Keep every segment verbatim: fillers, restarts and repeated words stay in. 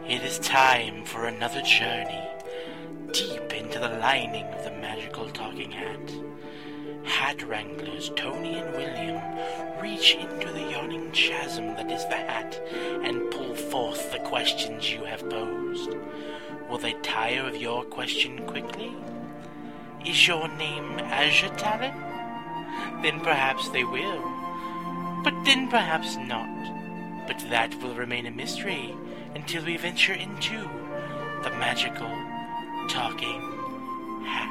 It is time for another journey deep into the lining of the magical talking hat. Hat wranglers Tony and William reach into the yawning chasm that is the hat and pull forth the questions you have posed. Will they tire of your question quickly? Is your name Azure Talon? Then perhaps they will. But then perhaps not. But that will remain a mystery until we venture into the magical talking hat.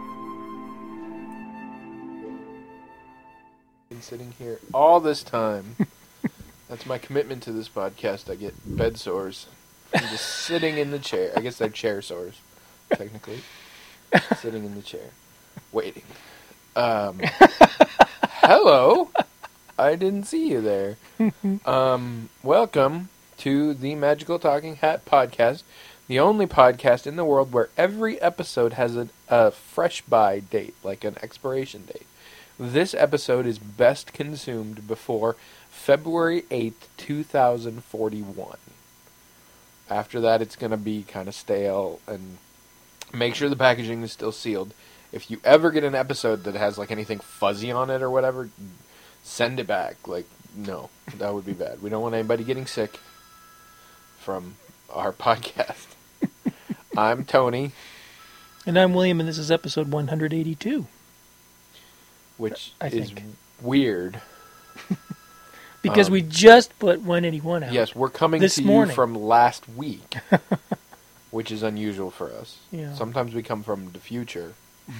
Been sitting here all this time. That's my commitment to this podcast. I get bed sores. I'm just sitting in the chair. I guess they're chair sores, technically. Sitting in the chair, waiting. Um, hello. I didn't see you there. Um, welcome to the Magical Talking Hat podcast, the only podcast in the world where every episode has a, a fresh by date, like an expiration date. This episode is best consumed before February eighth, two thousand forty-one. After that, it's going to be kind of stale, and make sure the packaging is still sealed. If you ever get an episode that has like anything fuzzy on it or whatever, send it back. Like, no, that would be bad. We don't want anybody getting sick from our podcast. I'm Tony. And I'm William, and this is episode one hundred eighty-two. Which I is think. weird. Because um, we just put one eighty-one out. Yes, we're coming this to morning. you from last week, which is unusual for us. Yeah. Sometimes we come from the future.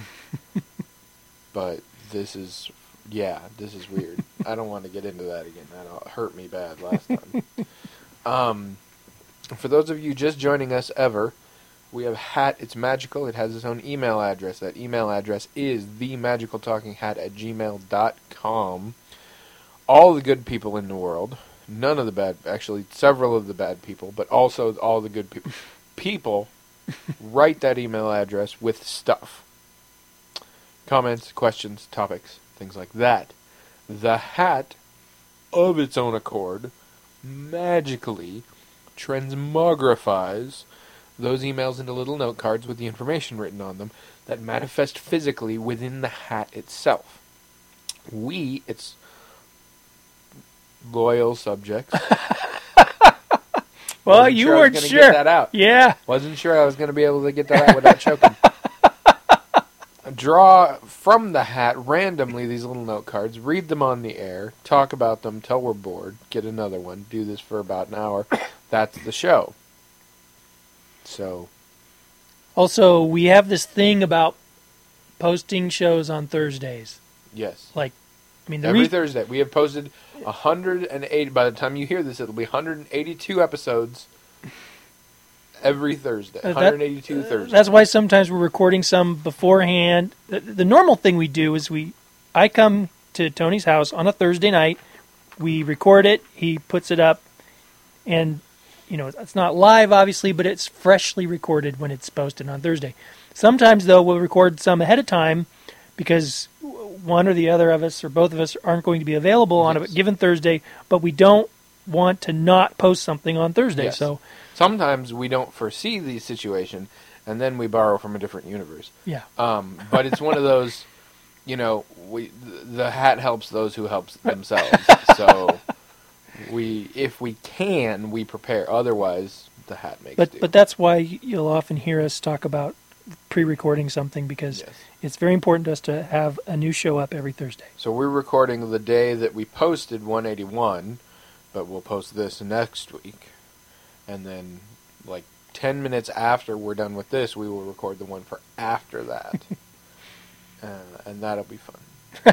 But this is, yeah, this is weird. I don't want to get into that again. That hurt me bad last time. um, for those of you just joining us ever, we have Hat. It's magical. It has its own email address. That email address is themagicaltalkinghat at gmail dot com. All the good people in the world, none of the bad, actually several of the bad people, but also all the good people, people write that email address with stuff. Comments, questions, topics, things like that. The hat, of its own accord, magically transmogrifies those emails into little note cards with the information written on them that manifest physically within the hat itself. We, its loyal subjects. Well, Wasn't you sure I was weren't gonna sure. Get that out. Yeah. Wasn't sure I was going to be able to get that out without choking. Draw from the hat randomly these little note cards, read them on the air, talk about them till we're bored, get another one, do this for about an hour. That's the show. So. Also, we have this thing about posting shows on Thursdays. Yes. Like, I mean, the Every re- Thursday. We have posted one hundred eighty. By the time you hear this, it'll be one hundred eighty-two episodes every Thursday. Uh, that- one hundred eighty-two Thursdays. That's why sometimes we're recording some beforehand. The, the normal thing we do is we, I come to Tony's house on a Thursday night. We record it. He puts it up, and you know it's not live, obviously, but it's freshly recorded when it's posted on Thursday. Sometimes, though, we'll record some ahead of time because one or the other of us or both of us aren't going to be available on Yes. a given Thursday, but we don't want to not post something on Thursday. Yes. So sometimes we don't foresee the situation, and then we borrow from a different universe. yeah, Um, but it's one of those, you know, we the hat helps those who help themselves. So we, if we can, we prepare. Otherwise, the hat makes but do. but that's why you'll often hear us talk about pre-recording something because Yes. it's very important to us to have a new show up every Thursday. So we're recording the day that we posted one eighty-one, but we'll post this next week. And then, like, ten minutes after we're done with this, we will record the one for after that. uh, and that'll be fun.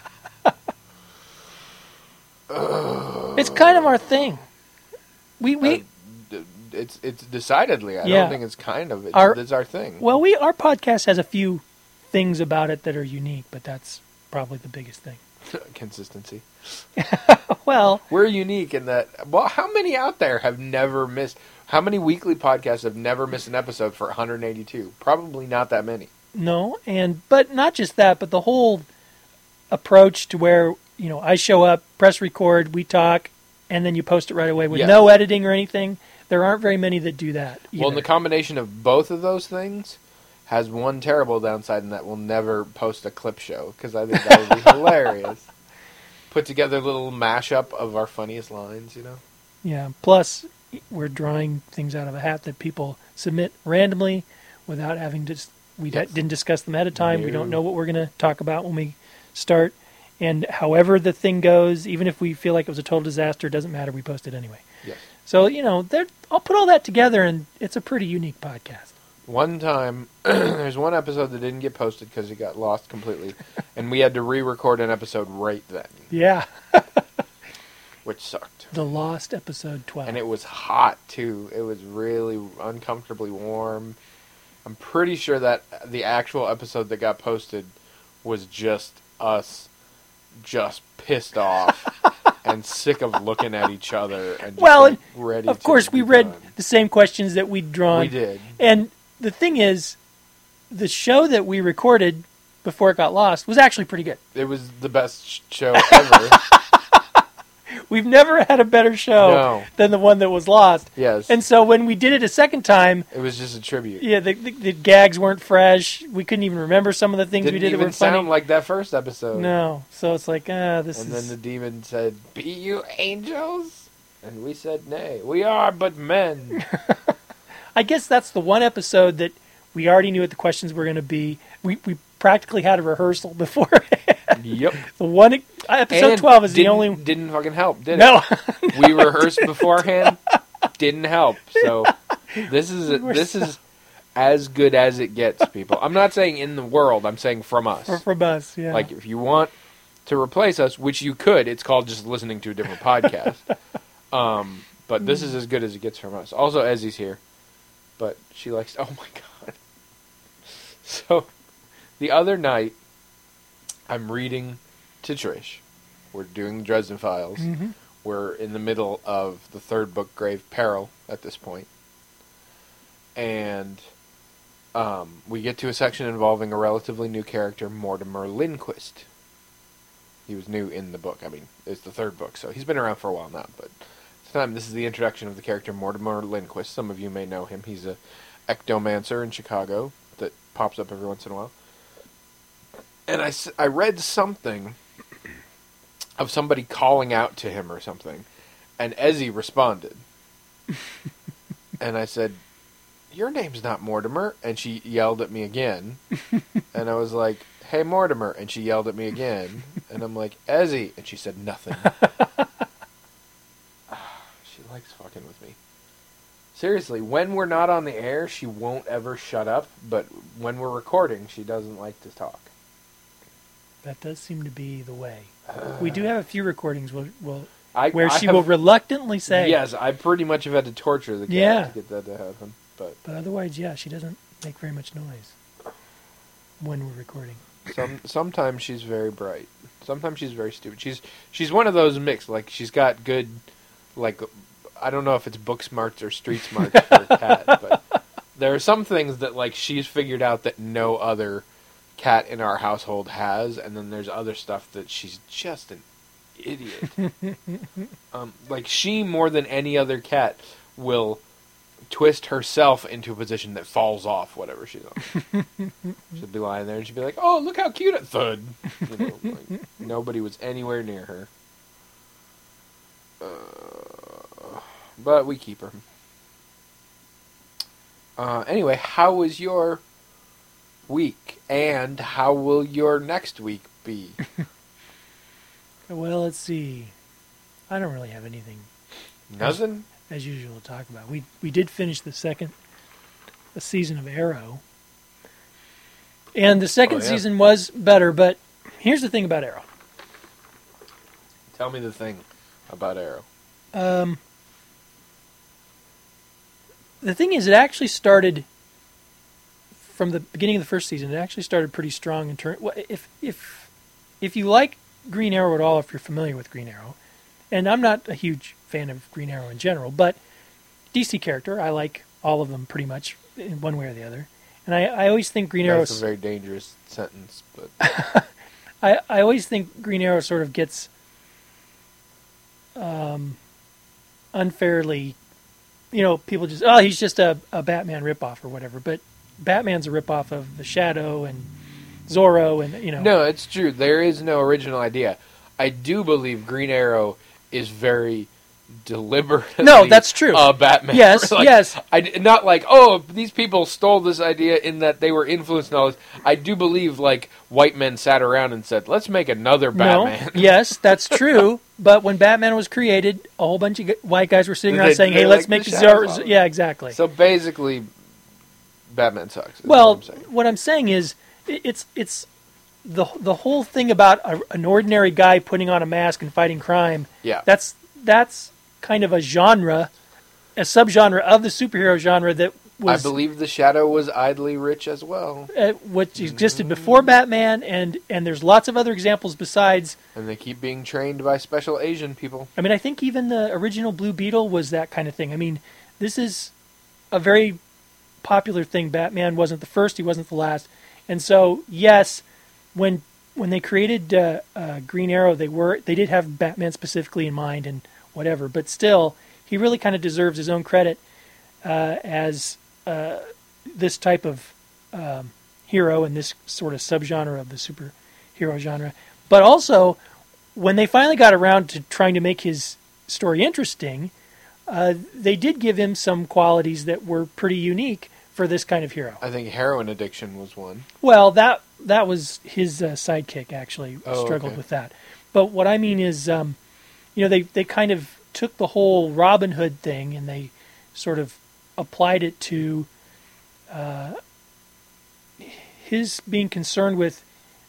It's kind of our thing. We we Uh, d- it's it's decidedly. I Yeah. don't think it's kind of. It's, Our- it's our thing. well we our podcast has a few things about it that are unique, but that's probably the biggest thing. Consistency. Well, We're unique in that. Well, how many out there have never missed? How many weekly podcasts have never missed an episode for one hundred eighty-two? Probably not that many. no, and but not just that, but the whole approach to where you know I show up, press record, we talk, and then you post it right away with Yes. no editing or anything. there aren't very many that do that. Either. Well, and the combination of both of those things has one terrible downside in that we'll never post a clip show, because I think that would be hilarious. Put together a little mashup of our funniest lines, you know? Yeah, plus we're drawing things out of a hat that people submit randomly without having to... We Yes. didn't discuss them ahead of time. No. We don't know what we're going to talk about when we start. And however the thing goes, even if we feel like it was a total disaster, it doesn't matter. We post it anyway. Yes. So, you know, there- I'll put all that together, and it's a pretty unique podcast. One time, there's one episode that didn't get posted because it got lost completely, and we had to re-record an episode right then, Yeah. which sucked. The Lost episode twelve. And it was hot, too. It was really uncomfortably warm. I'm pretty sure that the actual episode that got posted was just us just pissed off and sick of looking at each other and just Well, like ready of to course, we be read done. the same questions that we'd drawn. We did. And the thing is, the show that we recorded before it got lost was actually pretty good. It was the best sh- show ever. We've never had a better show No. than the one that was lost. Yes. And so when we did it a second time, It was just a tribute. yeah, the, the, the gags weren't fresh. We couldn't even remember some of the things Didn't we did that even were sound funny. like that first episode. No. So it's like, ah, this And is... then the demon said, "Be you angels?" And we said, "Nay, we are but men." I guess that's the one episode that we already knew what the questions were going to be. We we practically had a rehearsal before. Yep. The one episode And twelve is the didn't- only. Didn't fucking help, did No. it? We rehearsed beforehand. Didn't help. So this is We were this so- is as good as it gets, people. I'm not saying in the world. I'm saying from us. Or from us, yeah. Like, if you want to replace us, which you could, it's called just listening to a different podcast. Um, but this is as good as it gets from us. Also, Ezzy's here, but she likes. Oh my god! So, the other night, I'm reading to Trish. We're doing the Dresden Files. Mhm. We're in the middle of the third book, Grave Peril, at this point, and um, we get to a section involving a relatively new character, Mortimer Lindquist. He was new in the book. I mean, it's the third book, so he's been around for a while now. But this time, this is the introduction of the character Mortimer Lindquist. Some of you may know him. He's a ectomancer in Chicago that pops up every once in a while. And I, s- I read something of somebody calling out to him or something, and Ezzy responded. And I said, "Your name's not Mortimer." And she yelled at me again. And I was like, "Hey, Mortimer." And she yelled at me again. And I'm like, "Ezzy." And she said nothing. She likes fucking with me. Seriously, when we're not on the air, she won't ever shut up. But when we're recording, she doesn't like to talk. That does seem to be the way. We do have a few recordings we'll, we'll, I, where I she have- will reluctantly say, Yes, I pretty much have had to torture the cat Yeah. to get that to happen. But but otherwise, yeah, she doesn't make very much noise when we're recording. some sometimes she's very bright. Sometimes she's very stupid. She's she's one of those mixed. Like, she's got good, like, I don't know if it's book smarts or street smarts for a cat, but there are some things that, like, she's figured out that no other cat in our household has, and then there's other stuff that she's just an idiot. um, like, she, more than any other cat, will twist herself into a position that falls off whatever she's on. She'll be lying there and she'll be like, "Oh, look how cute it thud." You know, like, nobody was anywhere near her. Uh, but we keep her. Uh, anyway, how was your week? And how will your next week be? Well, let's see. I don't really have anything Nothing? as usual to talk about. We we did finish the second the season of Arrow, and the second Oh, yeah. season was better. But here's the thing about Arrow. Tell me the thing about Arrow. Um, the thing is, it actually started from the beginning of the first season. It actually started pretty strong in turn. Well, if if if you like Green Arrow at all, if you're familiar with Green Arrow, and I'm not a huge fan of Green Arrow in general, but D C character, I like all of them pretty much in one way or the other. And I, I always think Green Arrow. That's a very dangerous sentence, but I, I always think Green Arrow sort of gets um, unfairly you know, people just, oh, he's just a, a Batman ripoff or whatever. But Batman's a ripoff of the Shadow and Zorro and, you know. No, it's true. There is no original idea. I do believe Green Arrow is very deliberately No, that's true. a Batman. Yes, like, yes. I, not like, oh, these people stole this idea in that they were influenced and all this. I do believe, like, white men sat around and said, let's make another Batman. No, yes, that's true. But when Batman was created, a whole bunch of g- white guys were sitting around They- saying, they hey, like let's make the Zorro. Shadow Father. Yeah, exactly. So basically, Batman sucks. is Well, what I'm saying. what I'm saying is, i- it's it's the the whole thing about a, an ordinary guy putting on a mask and fighting crime. Yeah. That's that's kind of a genre, a subgenre of the superhero genre that I was believe the Shadow was idly rich as well. uh, what existed before Batman, and and there's lots of other examples besides. And they keep being trained by special Asian people. I mean, I think even the original Blue Beetle was that kind of thing. I mean, this is a very popular thing. Batman wasn't the first, he wasn't the last. And so, yes, when when they created uh, uh, Green Arrow, they were they did have Batman specifically in mind and whatever. But still, he really kind of deserves his own credit uh, as uh, this type of um, hero and this sort of subgenre of the superhero genre. But also, when they finally got around to trying to make his story interesting, uh, they did give him some qualities that were pretty unique for this kind of hero. I think heroin addiction was one. Well, that that was his uh, sidekick, actually, Oh, struggled okay. with that. But what I mean is, um, you know, they, they kind of took the whole Robin Hood thing and they sort of applied it to uh, his being concerned with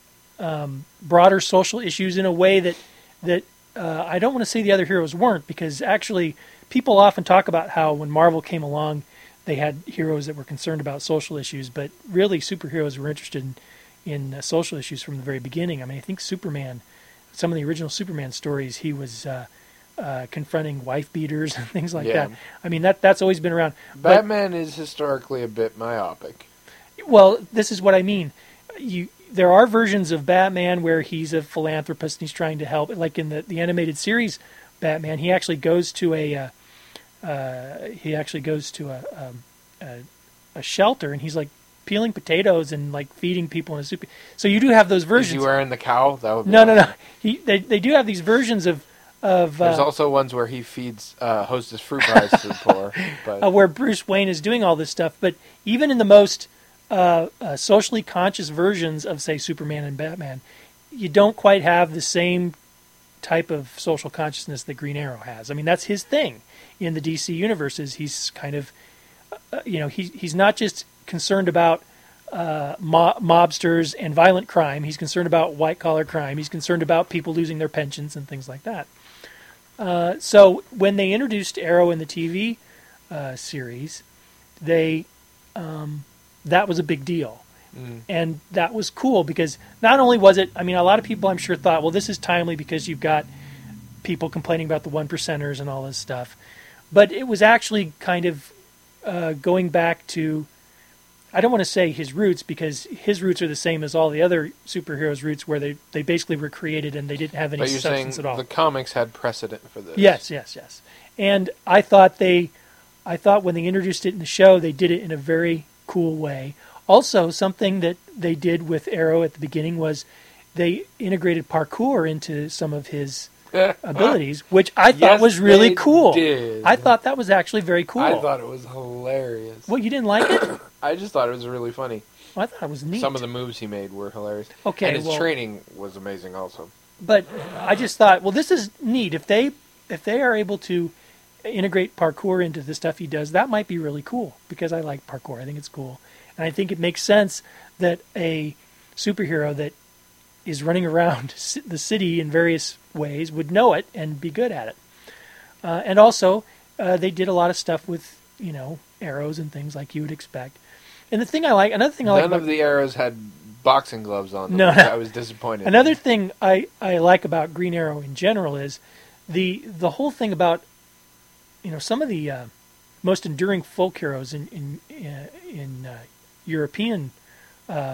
um, broader social issues in a way that that uh, I don't want to say the other heroes weren't, because actually people often talk about how when Marvel came along, they had heroes that were concerned about social issues, but really superheroes were interested in, in uh, social issues from the very beginning. I mean, I think Superman, some of the original Superman stories, he was uh, uh, confronting wife beaters and things like Yeah. that. I mean, that that's always been around. But- Batman is historically a bit myopic. Well, this is what I mean. You, there are versions of Batman where he's a philanthropist and he's trying to help. Like in the, the animated series, Batman, he actually goes to a uh, uh, he actually goes to a, um, a a shelter and he's like peeling potatoes and like feeding people in a soup. So you do have those Is versions. he wearing the cowl? That would be no, no, no. awesome. He they they do have these versions of of There's uh, also ones where he feeds uh, Hostess fruit pies to the poor. But uh, where Bruce Wayne is doing all this stuff. But even in the most uh, uh, socially conscious versions of, say, Superman and Batman, you don't quite have the same type of social consciousness that Green Arrow has. I mean, that's his thing in the D C universes. He's kind of, uh, you know, he, he's not just concerned about uh, mo- mobsters and violent crime. He's concerned about white-collar crime. He's concerned about people losing their pensions and things like that. Uh, so when they introduced Arrow in the T V uh, series, they um, that was a big deal. Mm. And that was cool because not only was it, I mean, a lot of people I'm sure thought, well, this is timely because you've got people complaining about the one percenters and all this stuff. But it was actually kind of uh, going back to, I don't want to say his roots because his roots are the same as all the other superheroes' roots where they, they basically were created and they didn't have any but you're saying substance at all. the comics had precedent for this. Yes, yes, yes. And I thought they, I thought when they introduced it in the show, they did it in a very cool way. Also, something that they did with Arrow at the beginning was they integrated parkour into some of his abilities, which I thought Yes, was really they cool. did. I thought that was actually very cool. I thought it was hilarious. What, you didn't like it? I just thought it was really funny. Well, I thought it was neat. Some of the moves he made were hilarious. Okay, and his well- training was amazing also. But I just thought, well, this is neat. If they if they are able to integrate parkour into the stuff he does, that might be really cool because I like parkour. I think it's cool. And I think it makes sense that a superhero that is running around the city in various ways would know it and be good at it. Uh, and also, uh, they did a lot of stuff with, you know, arrows and things like you would expect. And the thing I like, another thing I like None about of the arrows had boxing gloves on them. No, which no. I was disappointed. Another thing I, I like about Green Arrow in general is the the whole thing about, you know, some of the uh, most enduring folk heroes in in uh, in uh, European uh,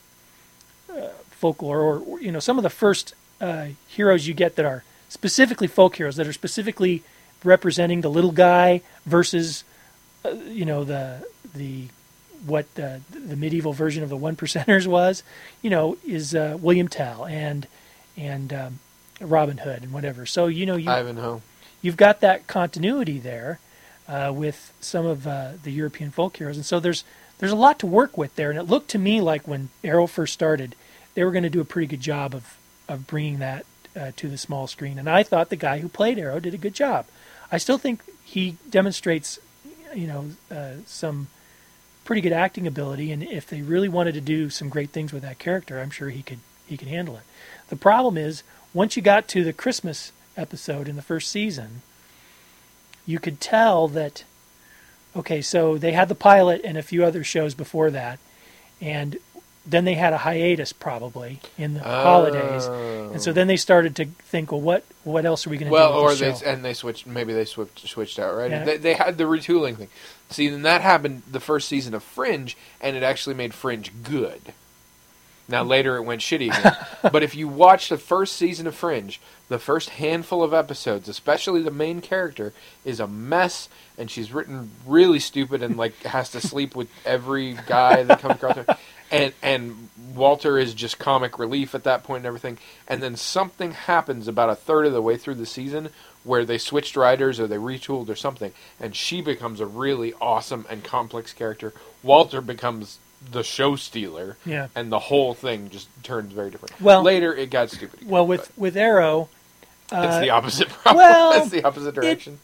uh, folklore, or, or you know, some of the first uh, heroes you get that are specifically folk heroes, that are specifically representing the little guy versus uh, you know, the the what uh, the medieval version of the One Percenters was, you know, is uh, William Tell and and um, Robin Hood and whatever. So you know, you Ivanhoe. you've got that continuity there uh, with some of uh, the European folk heroes, and so there's there's a lot to work with there. And it looked to me like when Arrow first started, they were going to do a pretty good job of of bringing that uh, to the small screen. And I thought the guy who played Arrow did a good job. I still think he demonstrates, you know, uh, some pretty good acting ability, and if they really wanted to do some great things with that character, I'm sure he could he could handle it. The problem is, once you got to the Christmas episode in the first season, you could tell that, okay, so they had the pilot and a few other shows before that, and then they had a hiatus probably in the Oh. holidays, and so then they started to think, well, what what else are we going to Well, do or with they the show? and they switched. Maybe they switched switched out, right? Yeah. They, they had the retooling thing. See, then that happened the first season of Fringe, and it actually made Fringe good. Now later it went shitty again. But if you watch the first season of Fringe, the first handful of episodes, especially the main character, is a mess, and she's written really stupid and like has to sleep with every guy that comes across her. And and Walter is just comic relief at that point and everything. And then something happens about a third of the way through the season where they switched writers or they retooled or something, and she becomes a really awesome and complex character. Walter becomes the show stealer, Yeah. and the whole thing just turns very different. Well- later it got stupid. again, Well, with with Arrow, but it's uh, the opposite problem. well, it's the opposite direction.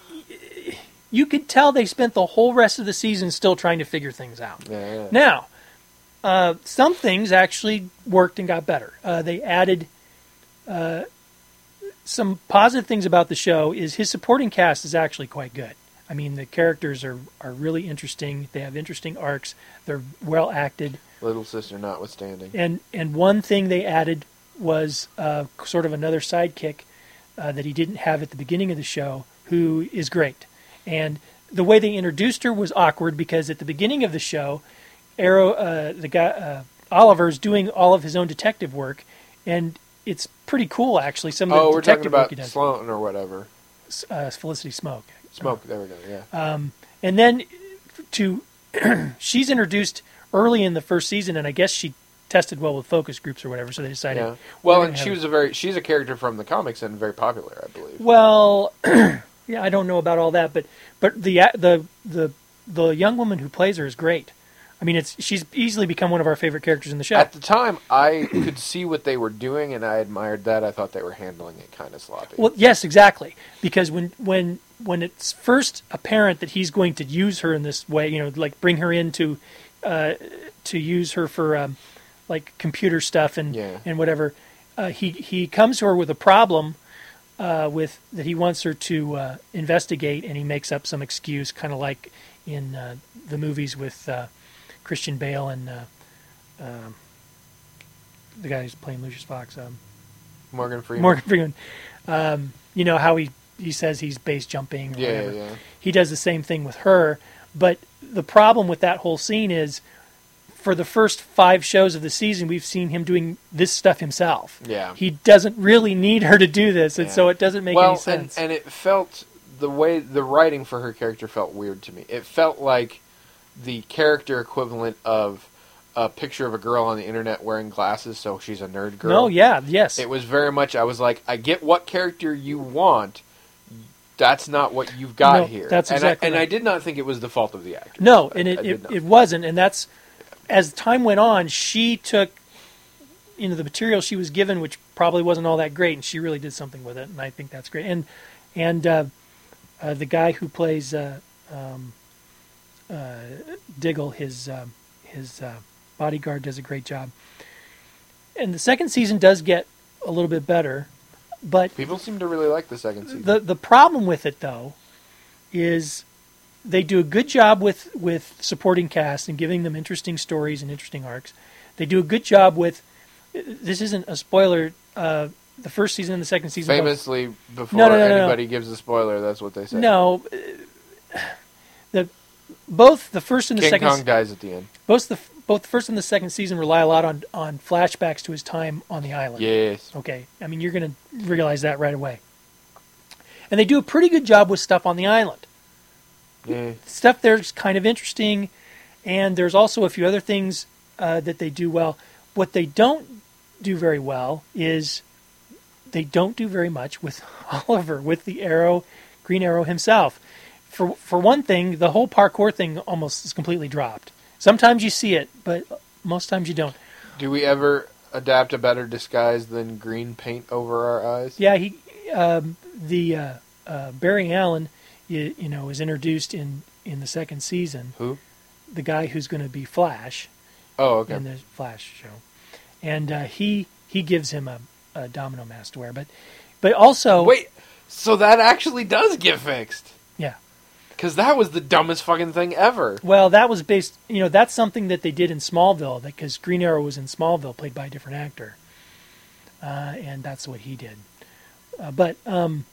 you could tell they spent the whole rest of the season still trying to figure things out. yeah, yeah. Now, uh, some things actually worked and got better. Uh, they added uh, some positive things about the show. Is his supporting cast is actually quite good. I mean, the characters are, are really interesting. They have interesting arcs. They're well acted. Little sister notwithstanding. And and one thing they added was uh, sort of another sidekick uh, that he didn't have at the beginning of the show, who is great. And the way they introduced her was awkward because at the beginning of the show, Arrow, uh, the guy uh, Oliver's doing all of his own detective work, and it's pretty cool actually. Some of the Oh, we're talking detective work about he does. Sloan or whatever. Uh, Felicity Smoke. Smoke. There we go. Yeah. Um, and then to she's introduced early in the first season, and I guess she tested well with focus groups or whatever, so they decided. yeah. Well, we're and gonna she have- was a very she's a character from the comics and very popular, I believe. Well, yeah, I don't know about all that, but but the the the the young woman who plays her is great. I mean, it's she's easily become one of our favorite characters in the show. At the time, I could see what they were doing, and I admired that. I thought they were handling it kind of sloppy. Well, yes, exactly. Because when when when it's first apparent that he's going to use her in this way, you know, like bring her in to uh, to use her for um, like computer stuff and Yeah. and whatever, uh, he he comes to her with a problem uh, with that he wants her to uh, investigate, and he makes up some excuse, kind of like in uh, the movies with uh, Christian Bale and uh, um, the guy who's playing Lucius Fox. Um, Morgan Freeman. Morgan Freeman. Um, you know how he, he says he's base jumping or Yeah, whatever. yeah. He does the same thing with her. But the problem with that whole scene is for the first five shows of the season, we've seen him doing this stuff himself. Yeah. He doesn't really need her to do this, and Yeah. so it doesn't make well, any sense. And, and it felt the way the writing for her character felt weird to me. It felt like the character equivalent of a picture of a girl on the internet wearing glasses, so she's a nerd girl. no, yeah, yes. It was very much. I was like, I get what character you want. That's not what you've got No, here. that's and exactly I, and right. I did not think it was the fault of the actor. No, I- and I it, did it, not. it wasn't, and that's as time went on, she took you know the material she was given, which probably wasn't all that great, and she really did something with it, and I think that's great. And and uh, uh, the guy who plays uh, um, uh, Diggle, his uh, his uh, bodyguard, does a great job. And the second season does get a little bit better, but People seem to really like the second season. the the problem with it though is they do a good job with, with supporting cast and giving them interesting stories and interesting arcs. They do a good job with this isn't a spoiler. Uh, the first season and the second season. both- Famously, before No, no, no, no, no. anybody gives a spoiler, that's what they say. No, uh, the both the first and the King second Kong dies at the end. both the both the first and the second season rely a lot on on flashbacks to his time on the island. Yes. Okay, I mean you're going to realize that right away. And they do a pretty good job with stuff on the island. Yeah. stuff there's kind of interesting, and there's also a few other things uh, that they do well. What they don't do very well is they don't do very much with Oliver, with the Arrow, Green Arrow himself. For for one thing, the whole parkour thing almost is completely dropped. Sometimes you see it, but most times you don't. Do we ever adapt a better disguise than green paint over our eyes? Yeah, he um, the uh, uh, Barry Allen, you, you know, is introduced in, in the second season. Who? The guy who's going to be Flash. Oh, okay. In the Flash show, and uh, he he gives him a, a domino mask to wear, but but also Wait, so that actually does get fixed? yeah. Because that was the dumbest fucking thing ever. Well, that was based, you know, that's something that they did in Smallville, because Green Arrow was in Smallville, played by a different actor, uh, and that's what he did. Uh, but um,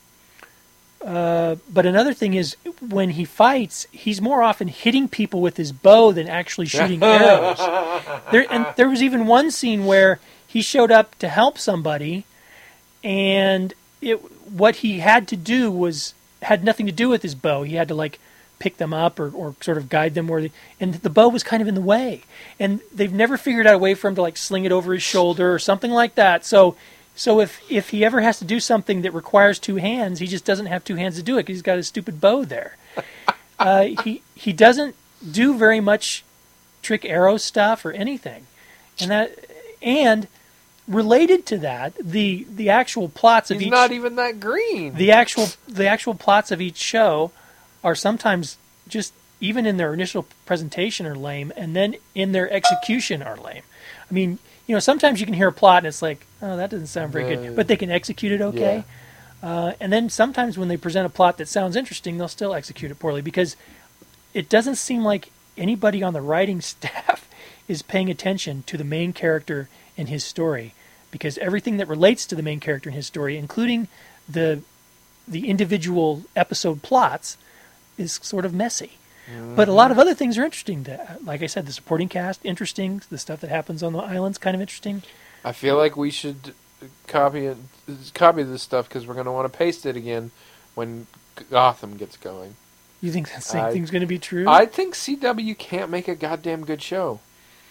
uh, but another thing is, when he fights, he's more often hitting people with his bow than actually shooting arrows. There, and there was even one scene where he showed up to help somebody, and it what he had to do was had nothing to do with his bow. He had to like pick them up or, or sort of guide them where, they, and the bow was kind of in the way. And they've never figured out a way for him to like sling it over his shoulder or something like that. So, so if if he ever has to do something that requires two hands, he just doesn't have two hands to do it because he's got a stupid bow there. uh, he he doesn't do very much trick arrow stuff or anything, and that and. Related to that, the the actual plots of He's each not even that green. the actual the actual plots of each show are sometimes just, even in their initial presentation, are lame, and then in their execution are lame. I mean, you know, sometimes you can hear a plot and it's like, oh, that doesn't sound very Uh, good, but they can execute it okay. Uh, and then sometimes when they present a plot that sounds interesting, they'll still execute it poorly because it doesn't seem like anybody on the writing staff is paying attention to the main character and his story, because everything that relates to the main character and his story, including the the individual episode plots, is sort of messy. Mm-hmm. But a lot of other things are interesting. Like I said, the supporting cast, interesting. The stuff that happens on the island's kind of interesting. I feel like we should copy it, copy this stuff because we're going to want to paste it again when Gotham gets going. You think that same I, thing's going to be true? I think C W can't make a goddamn good show.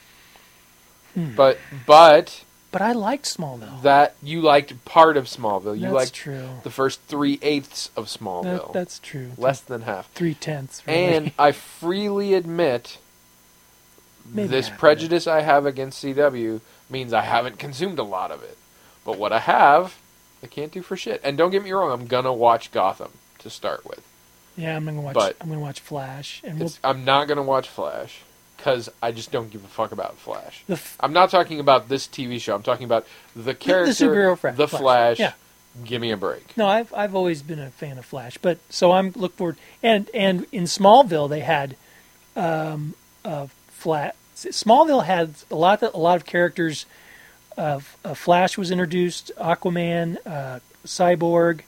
Hmm. But but but I liked Smallville. That you liked part of Smallville. You that's liked true. the first three eighths of Smallville. That, that's true. Less than half. Three tenths. Really. And I freely admit Maybe this half prejudice I have against C W means I haven't consumed a lot of it. But what I have, I can't do for shit. And don't get me wrong, I'm gonna watch Gotham to start with. Yeah, I'm gonna watch. But I'm gonna watch Flash, and we'll, It's, I'm not gonna watch Flash because I just don't give a fuck about Flash. the f- I'm not talking about this T V show. I'm talking about the character, superhero fra- the Flash. Flash. Yeah. Give me a break. No, I've I've always been a fan of Flash, but so I'm look forward. And and in Smallville they had, um, uh, flat. Smallville had a lot of, a lot of characters. Uh, uh, Flash was introduced, Aquaman, uh, Cyborg,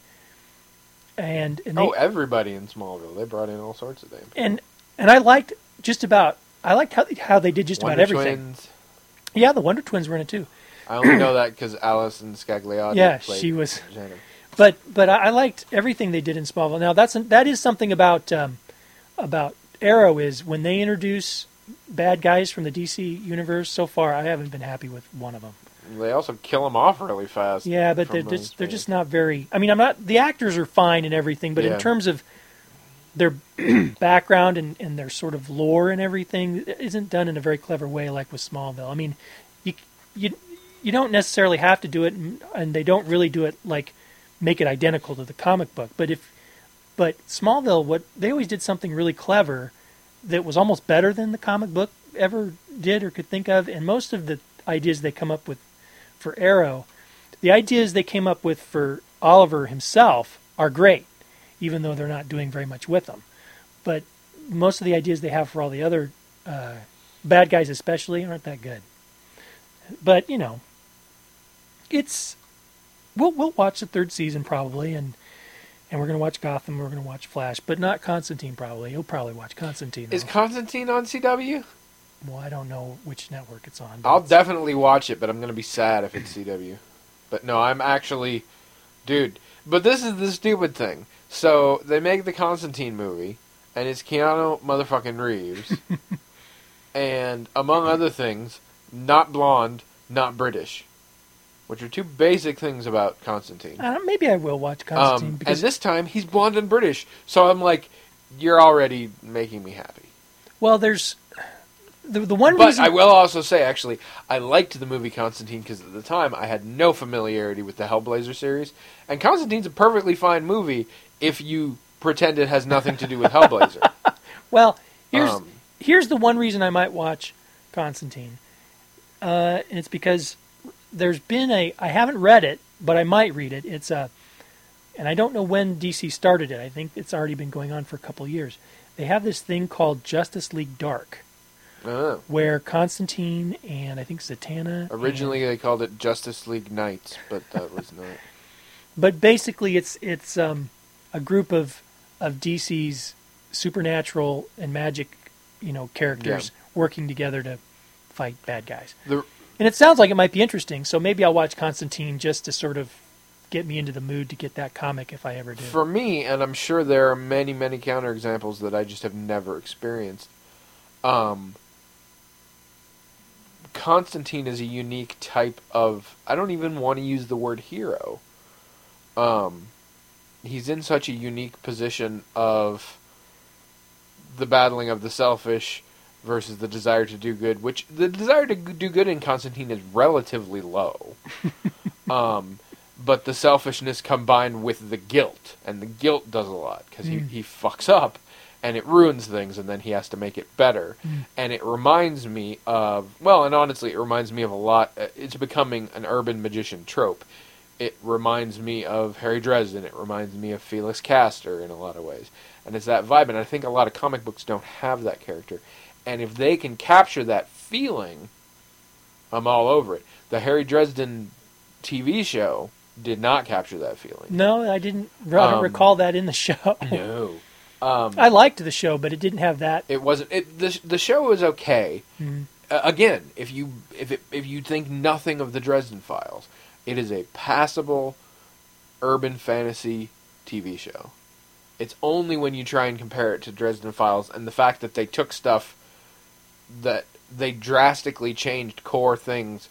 and, and they, Oh, everybody in Smallville. They brought in all sorts of damn people. and and I liked just about I liked how how they did just Wonder about everything. Twins. Yeah, the Wonder Twins were in it too. I only know that because Allison Scagliotti Yeah, played she was. Jenna. But but I, I liked everything they did in Smallville. Now that's that is something about um, about Arrow is when they introduce bad guys from the D C universe. So far, I haven't been happy with one of them. They also kill them off really fast. Yeah, but from they're those just they're days. just not very. I mean, I'm not. The actors are fine and everything, but Yeah. in terms of their background and, and their sort of lore and everything, it isn't done in a very clever way like with Smallville. I mean, you you you don't necessarily have to do it, and, and they don't really do it like make it identical to the comic book. But if but Smallville, what they always did something really clever that was almost better than the comic book ever did or could think of, and most of the ideas they come up with for Arrow, the ideas they came up with for Oliver himself are great, even though they're not doing very much with them. But most of the ideas they have for all the other uh, bad guys especially aren't that good. But, you know, it's... We'll, we'll watch the third season probably, and and we're going to watch Gotham, we're going to watch Flash, but not Constantine probably. You'll probably watch Constantine. Is though. Constantine on C W? Well, I don't know which network it's on. but I'll it's- definitely watch it, but I'm going to be sad if it's C W. But no, I'm actually... Dude, but this is the stupid thing. So, they make the Constantine movie, and it's Keanu motherfucking Reeves. And, among other things, not blonde, not British. Which are two basic things about Constantine. Uh, maybe I will watch Constantine. Um, because and this time, he's blonde and British. So I'm like, you're already making me happy. Well, there's... The, the one but reason... I will also say, actually, I liked the movie Constantine because at the time, I had no familiarity with the Hellblazer series. And Constantine's a perfectly fine movie if you pretend it has nothing to do with Hellblazer. Well, here's... Um, Here's the one reason I might watch Constantine. Uh, and it's because there's been a... I haven't read it, but I might read it. It's a... And I don't know when D C started it. I think it's already been going on for a couple of years. They have this thing called Justice League Dark, oh. where Constantine and I think Zatanna... Originally, and, they called it Justice League Knights, but that was not... But basically, it's it's um, a group of, of D C's supernatural and magic... you know, characters yeah. working together to fight bad guys. The, and it sounds like it might be interesting, so maybe I'll watch Constantine just to sort of get me into the mood to get that comic if I ever do. For me, and I'm sure there are many, many counterexamples that I just have never experienced, um, Constantine is a unique type of... I don't even want to use the word hero. Um, he's in such a unique position of... the battling of the selfish versus the desire to do good, which the desire to do good in Constantine is relatively low. um, but the selfishness combined with the guilt, and the guilt does a lot, because mm. he, he fucks up, and it ruins things, and then he has to make it better. Mm. And it reminds me of, well, and honestly, it reminds me of a lot, it's becoming an urban magician trope. It reminds me of Harry Dresden, it reminds me of Felix Castor in a lot of ways. And it's that vibe, and I think a lot of comic books don't have that character. And if they can capture that feeling, I'm all over it. The Harry Dresden T V show did not capture that feeling. No, I didn't I don't um, recall that in the show. No. Um, I liked the show, but it didn't have that. It wasn't. It, the the show was okay. Mm-hmm. Uh, again, if you if it, if you think nothing of the Dresden Files, it is a passable urban fantasy T V show. It's only when you try and compare it to Dresden Files and the fact that they took stuff that they drastically changed core things,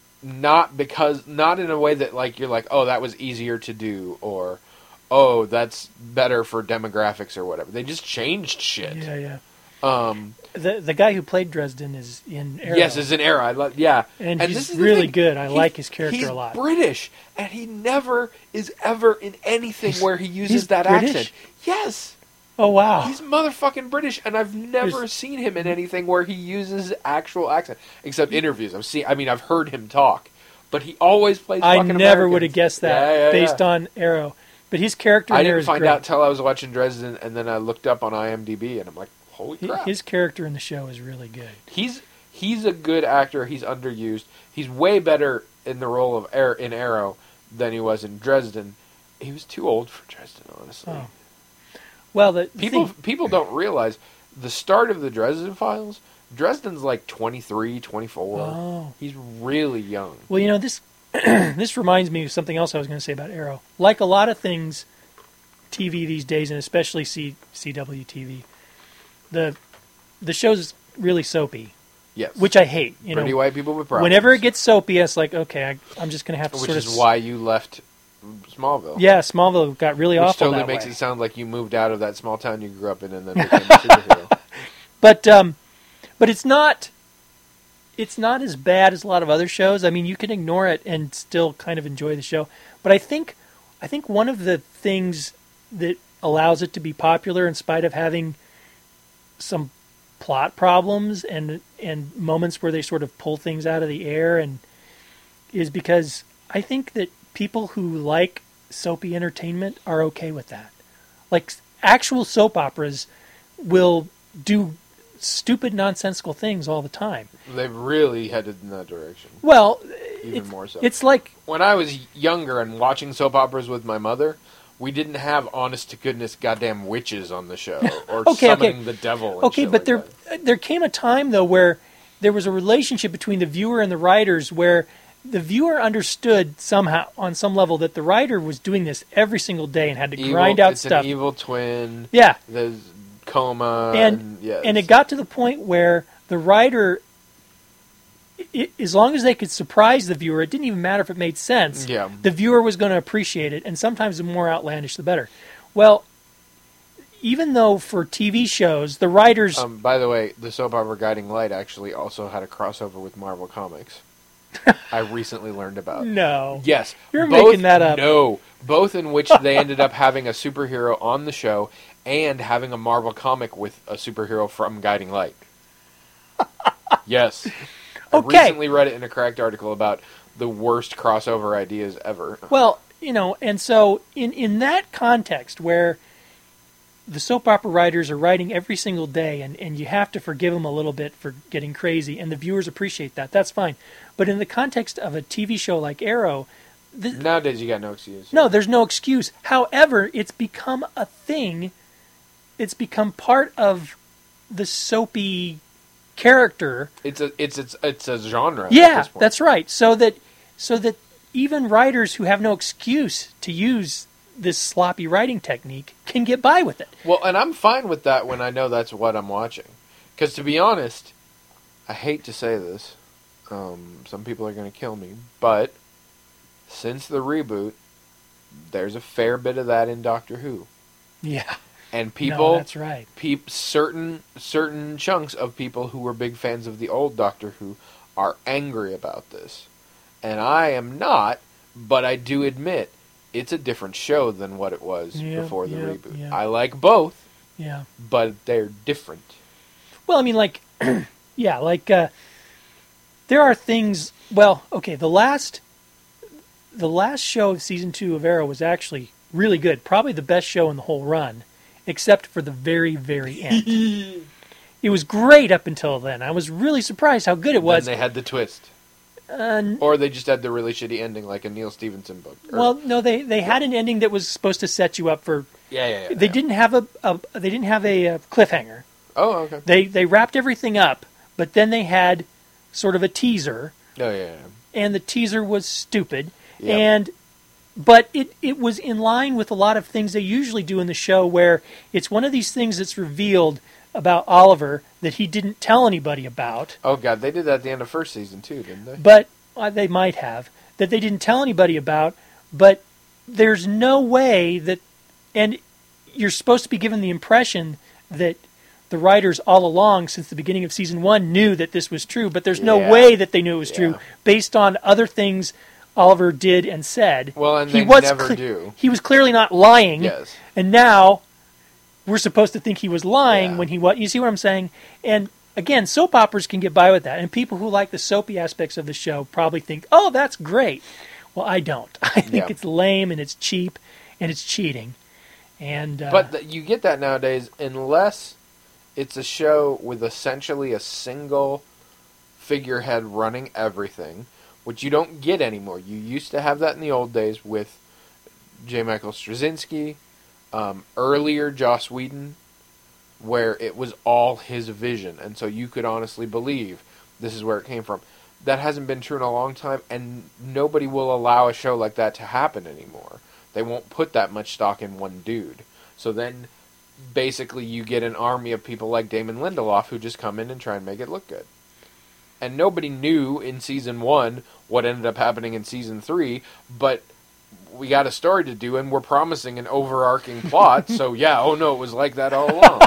not because not in a way that like you're like, oh, that was easier to do, or oh, that's better for demographics or whatever. They just changed shit. Yeah, yeah. Um, the the guy who played Dresden is in Arrow. Yes, is in Arrow. I love, yeah, and, and he's this is the really thing. good. I He's, like his character he's a lot. British, and he never is ever in anything He's, where he uses he's that British? accent. Yes. Oh wow, He's motherfucking British, and I've never There's, seen him in anything where he uses actual accent, except interviews. I've seen. I mean, I've heard him talk, but he always plays. I fucking never Americans. would have guessed that Yeah, yeah, based yeah. on Arrow. But his character in I there didn't is find great. out till I was watching Dresden, and then I looked up on IMDb, and I'm like, holy crap! His character in the show is really good. He's he's a good actor. He's underused. He's way better in the role of Ar- in Arrow than he was in Dresden. He was too old for Dresden, honestly. Oh. Well, the, the people thing, people don't realize the start of the Dresden Files. Dresden's like twenty-three, twenty-four. Oh. He's really young. well, you know this. This reminds me of something else I was going to say about Arrow. Like a lot of things, T V these days, and especially C, CW T V, the the show's really soapy. Yes, Which I hate. You Pretty know, white people with problems. whenever it gets soapy, it's like, okay, I, I'm just going to have to which sort is of... why you left Smallville. Yeah, Smallville got really which awful totally that makes way. it sound like you moved out of that small town you grew up in and then became a superhero. But um, but it's not it's not as bad as a lot of other shows. I mean, you can ignore it and still kind of enjoy the show. But I think I think one of the things that allows it to be popular, in spite of having some plot problems and and moments where they sort of pull things out of the air, and is because I think that people who like soapy entertainment are okay with that. Like actual soap operas will do stupid, nonsensical things all the time. They've really headed in that direction. Well, Even it's, more so. It's like when I was younger and watching soap operas with my mother, we didn't have honest-to-goodness goddamn witches on the show or okay, summoning okay. the devil and Okay, shit but like there that. there came a time, though, where there was a relationship between the viewer and the writers where the viewer understood somehow, on some level, that the writer was doing this every single day and had to Evil, grind out it's stuff. an evil twin. Yeah. There's coma, and and, yes. and it got to the point where the writer, it, as long as they could surprise the viewer, it didn't even matter if it made sense. Yeah. The viewer was going to appreciate it, and sometimes the more outlandish, the better. Well, even though for T V shows, the writers... Um, by the way, the soap opera Guiding Light actually also had a crossover with Marvel Comics. I recently learned about. No. Yes. You're both, making that up. No. Both in which they ended up having a superhero on the show and having a Marvel comic with a superhero from Guiding Light. Yes. I Okay. recently read it in a Cracked article about the worst crossover ideas ever. Well, you know, and so in, in that context where the soap opera writers are writing every single day, and, and you have to forgive them a little bit for getting crazy, and the viewers appreciate that. That's fine. But in the context of a T V show like Arrow, th- Nowadays, you got no excuse. no, there's no excuse. However, it's become a thing. It's become part of the soapy character. It's a it's it's it's a genre. at Yeah, this point. that's right. So that so that even writers who have no excuse to use this sloppy writing technique can get by with it. Well, and I'm fine with that when I know that's what I'm watching. Because to be honest, I hate to say this. Um, some people are going to kill me. But since the reboot, there's a fair bit of that in Doctor Who. Yeah. And people, No, that's right. peop, certain certain chunks of people who were big fans of the old Doctor Who are angry about this. And I am not, but I do admit it's a different show than what it was Yeah, before the yeah, reboot. yeah. I like both, Yeah. but they're different. Well, I mean, like, yeah, like, uh, there are things, well, okay, the last, the last show of season two of Arrow was actually really good. Probably the best show in the whole run, except for the very, very end. It was great up until then. I was really surprised how good it was. Then they had the twist. Uh, Or they just had the really shitty ending like a Neil Stephenson book. Or- well, no, they, they had an ending that was supposed to set you up for. yeah, yeah, yeah. They yeah. didn't have a, a they didn't have a, a cliffhanger. Oh, okay. They they wrapped everything up, but then they had sort of a teaser, Oh, yeah, yeah. and the teaser was stupid. Yep. And but it it was in line with a lot of things they usually do in the show, where it's one of these things that's revealed about Oliver that he didn't tell anybody about. Oh, God, they did that at the end of first season, too, didn't they? But uh, they might have that they didn't tell anybody about. But there's no way that, and you're supposed to be given the impression that the writers all along, since the beginning of season one, knew that this was true. But there's no Yeah. way that they knew it was Yeah. true based on other things Oliver did and said. Well, and he they was never cle- do. He was clearly not lying. Yes. And now we're supposed to think he was lying Yeah. when he was. You see what I'm saying? And again, soap operas can get by with that. And people who like the soapy aspects of the show probably think, oh, that's great. Well, I don't. I think Yeah. it's lame and it's cheap and it's cheating. And uh, But th- you get that nowadays unless it's a show with essentially a single figurehead running everything, which you don't get anymore. You used to have that in the old days with J. Michael Straczynski, um, earlier Joss Whedon, where it was all his vision, and so you could honestly believe this is where it came from. That hasn't been true in a long time, and nobody will allow a show like that to happen anymore. They won't put that much stock in one dude. So then, basically, you get an army of people like Damon Lindelof who just come in and try and make it look good. And nobody knew in season one what ended up happening in season three, but we got a story to do, and we're promising an overarching plot, so yeah, oh no, it was like that all along.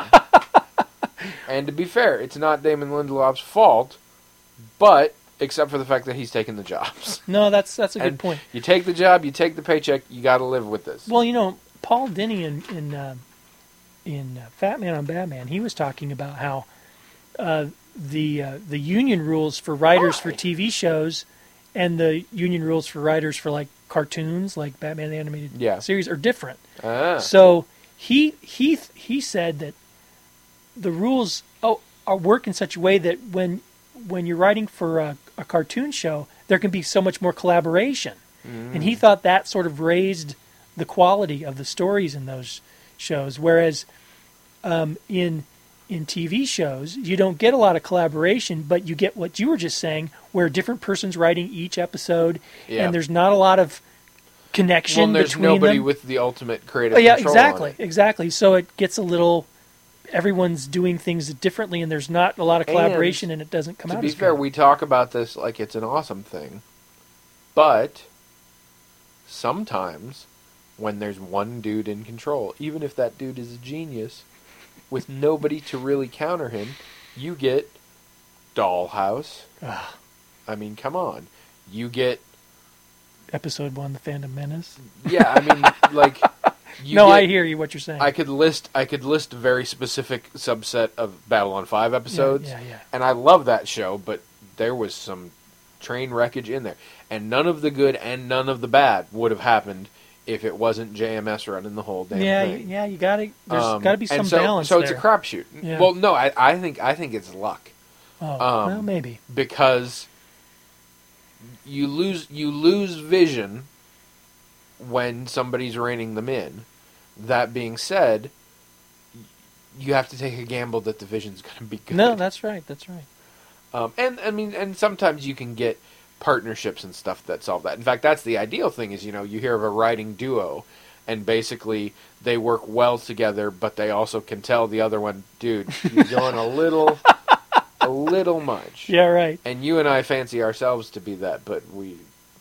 And to be fair, it's not Damon Lindelof's fault, but except for the fact that he's taking the jobs. no, that's that's a good And point. You take the job, you take the paycheck, you got to live with this. Well, you know, Paul Dini in in, uh, in uh, Fat Man on Batman, he was talking about how uh, the uh, the union rules for writers for Why? T V shows and the union rules for writers for like cartoons, like Batman the Animated Yeah. Series, are different. Ah. So he he he said that the rules oh, are work in such a way that when when you're writing for a, a cartoon show, there can be so much more collaboration. And he thought that sort of raised the quality of the stories in those shows. Whereas um, in in T V shows, you don't get a lot of collaboration, but you get what you were just saying, where a different person's writing each episode, Yeah. and there's not a lot of connection Well, there's between nobody them. with the ultimate creative Oh, yeah, control exactly, on it. exactly. So it gets a little everyone's doing things differently, and there's not a lot of collaboration, and, and it doesn't come to out be as fair, good. we talk about this like it's an awesome thing. But sometimes when there's one dude in control, even if that dude is a genius, with nobody to really counter him, you get Dollhouse. Ugh. I mean, come on. You get... Episode one, The Phantom Menace. Yeah, I mean, like... You no, get, I hear you, what you're saying. I could list I could list a very specific subset of Babylon five episodes, Yeah, yeah, yeah. and I love that show, but there was some train wreckage in there. And none of the good and none of the bad would have happened if it wasn't J M S running the whole damn yeah, thing. yeah, you got to. There's Um, got to be some and so, balance So there. it's a crapshoot. Yeah. Well, no, I, I think I think it's luck. Oh, um, well, maybe. Because you lose you lose vision when somebody's reining them in. That being said, you have to take a gamble that the vision's going to be good. No, that's right. That's right. Um, and I mean, and sometimes you can get partnerships and stuff that solve that. In fact, that's the ideal thing. Is you know you hear of a writing duo, and basically they work well together, but they also can tell the other one, dude, you're going a little, a little much. Yeah, right. And you and I fancy ourselves to be that, but we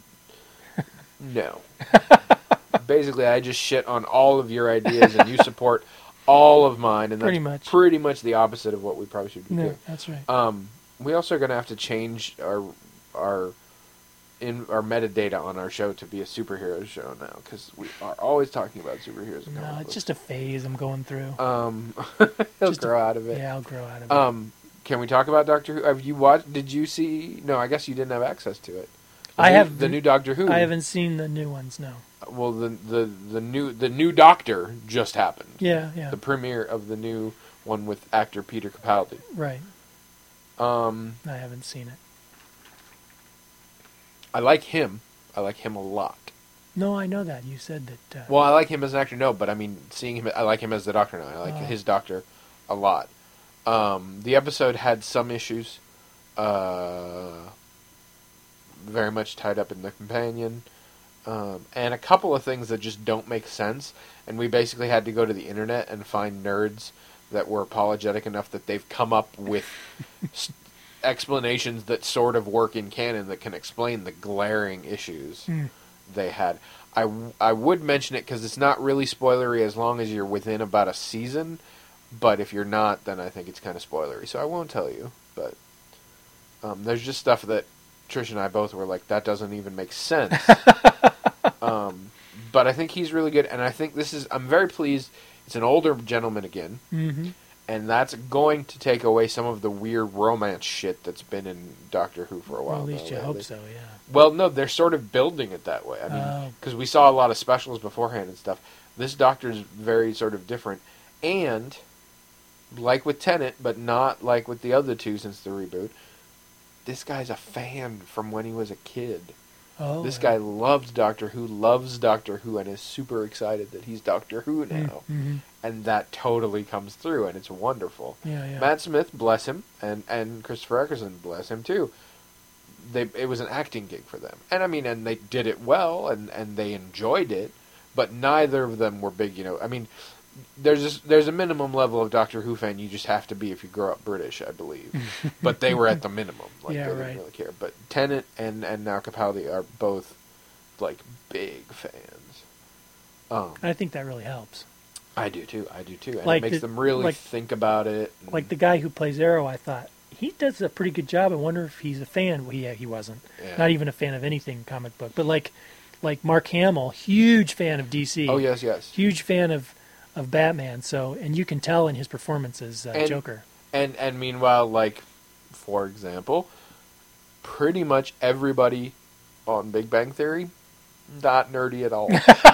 no. Basically, I just shit on all of your ideas, and you support all of mine, and that's Pretty much. pretty much the opposite of what we probably should be No, doing. that's right. Um, we also are going to have to change our our in our metadata on our show to be a superhero show now, because we are always talking about superheroes. And No, comic it's books. just a phase I'm going through. um, he'll just a- grow out of it. Yeah, I'll grow out of it. Um, can we talk about Doctor Who? Have you watched? Did you see? No, I guess you didn't have access to it. The I new- have the new Doctor Who. I haven't seen the new ones. No. Well, the the the new the new Doctor just happened. Yeah, yeah. The premiere of the new one with actor Peter Capaldi. Right. Um, I haven't seen it. I like him. I like him a lot. No, I know that. You said that. Uh, Well, I like him as an actor, no, but I mean, seeing him, I like him as the Doctor now. I like Oh. his Doctor a lot. Um, the episode had some issues, uh, very much tied up in the companion, um, and a couple of things that just don't make sense. And we basically had to go to the internet and find nerds that were apologetic enough that they've come up with s- explanations that sort of work in canon that can explain the glaring issues Hmm. they had. I, w- I would mention it because it's not really spoilery as long as you're within about a season, but if you're not, then I think it's kind of spoilery, so I won't tell you. But um, there's just stuff that Trish and I both were like, that doesn't even make sense. um, but I think he's really good, and I think this is, I'm very pleased. It's an older gentleman again, mm-hmm. and that's going to take away some of the weird romance shit that's been in Doctor Who for a while. Well, at least now you hope lately. so. Yeah. Well, no, they're sort of building it that way. I mean, Oh. because we saw a lot of specials beforehand and stuff. This Doctor's very sort of different, and like with Tennant, but not like with the other two since the reboot. This guy's a fan from when he was a kid. Oh. This guy loves Doctor Who, loves Doctor Who, and is super excited that he's Doctor Who now. Mm-hmm. And that totally comes through, and it's wonderful. Yeah, yeah. Matt Smith, bless him, and, and Christopher Eccleston, bless him too. They it was an acting gig for them, and I mean, and they did it well, and, and they enjoyed it, but neither of them were big. You know, I mean, there's a, there's a minimum level of Doctor Who fan you just have to be if you grow up British, I believe. But they were at the minimum. Like, Yeah, they didn't right. really care. But Tennant and and now Capaldi are both like big fans. Um, I think that really helps. I do too. I do too, and Like it makes the- them really like- think about it. and- Like the guy who plays Arrow, I thought he does a pretty good job. I wonder if he's a fan. Well, he he wasn't. Yeah. Not even a fan of anything comic book, but like like Mark Hamill, huge fan of D C. Oh yes, yes. Huge fan of of Batman. So, and you can tell in his performance as uh, And- Joker. And and meanwhile, like, for example, pretty much everybody on Big Bang Theory, not nerdy at all.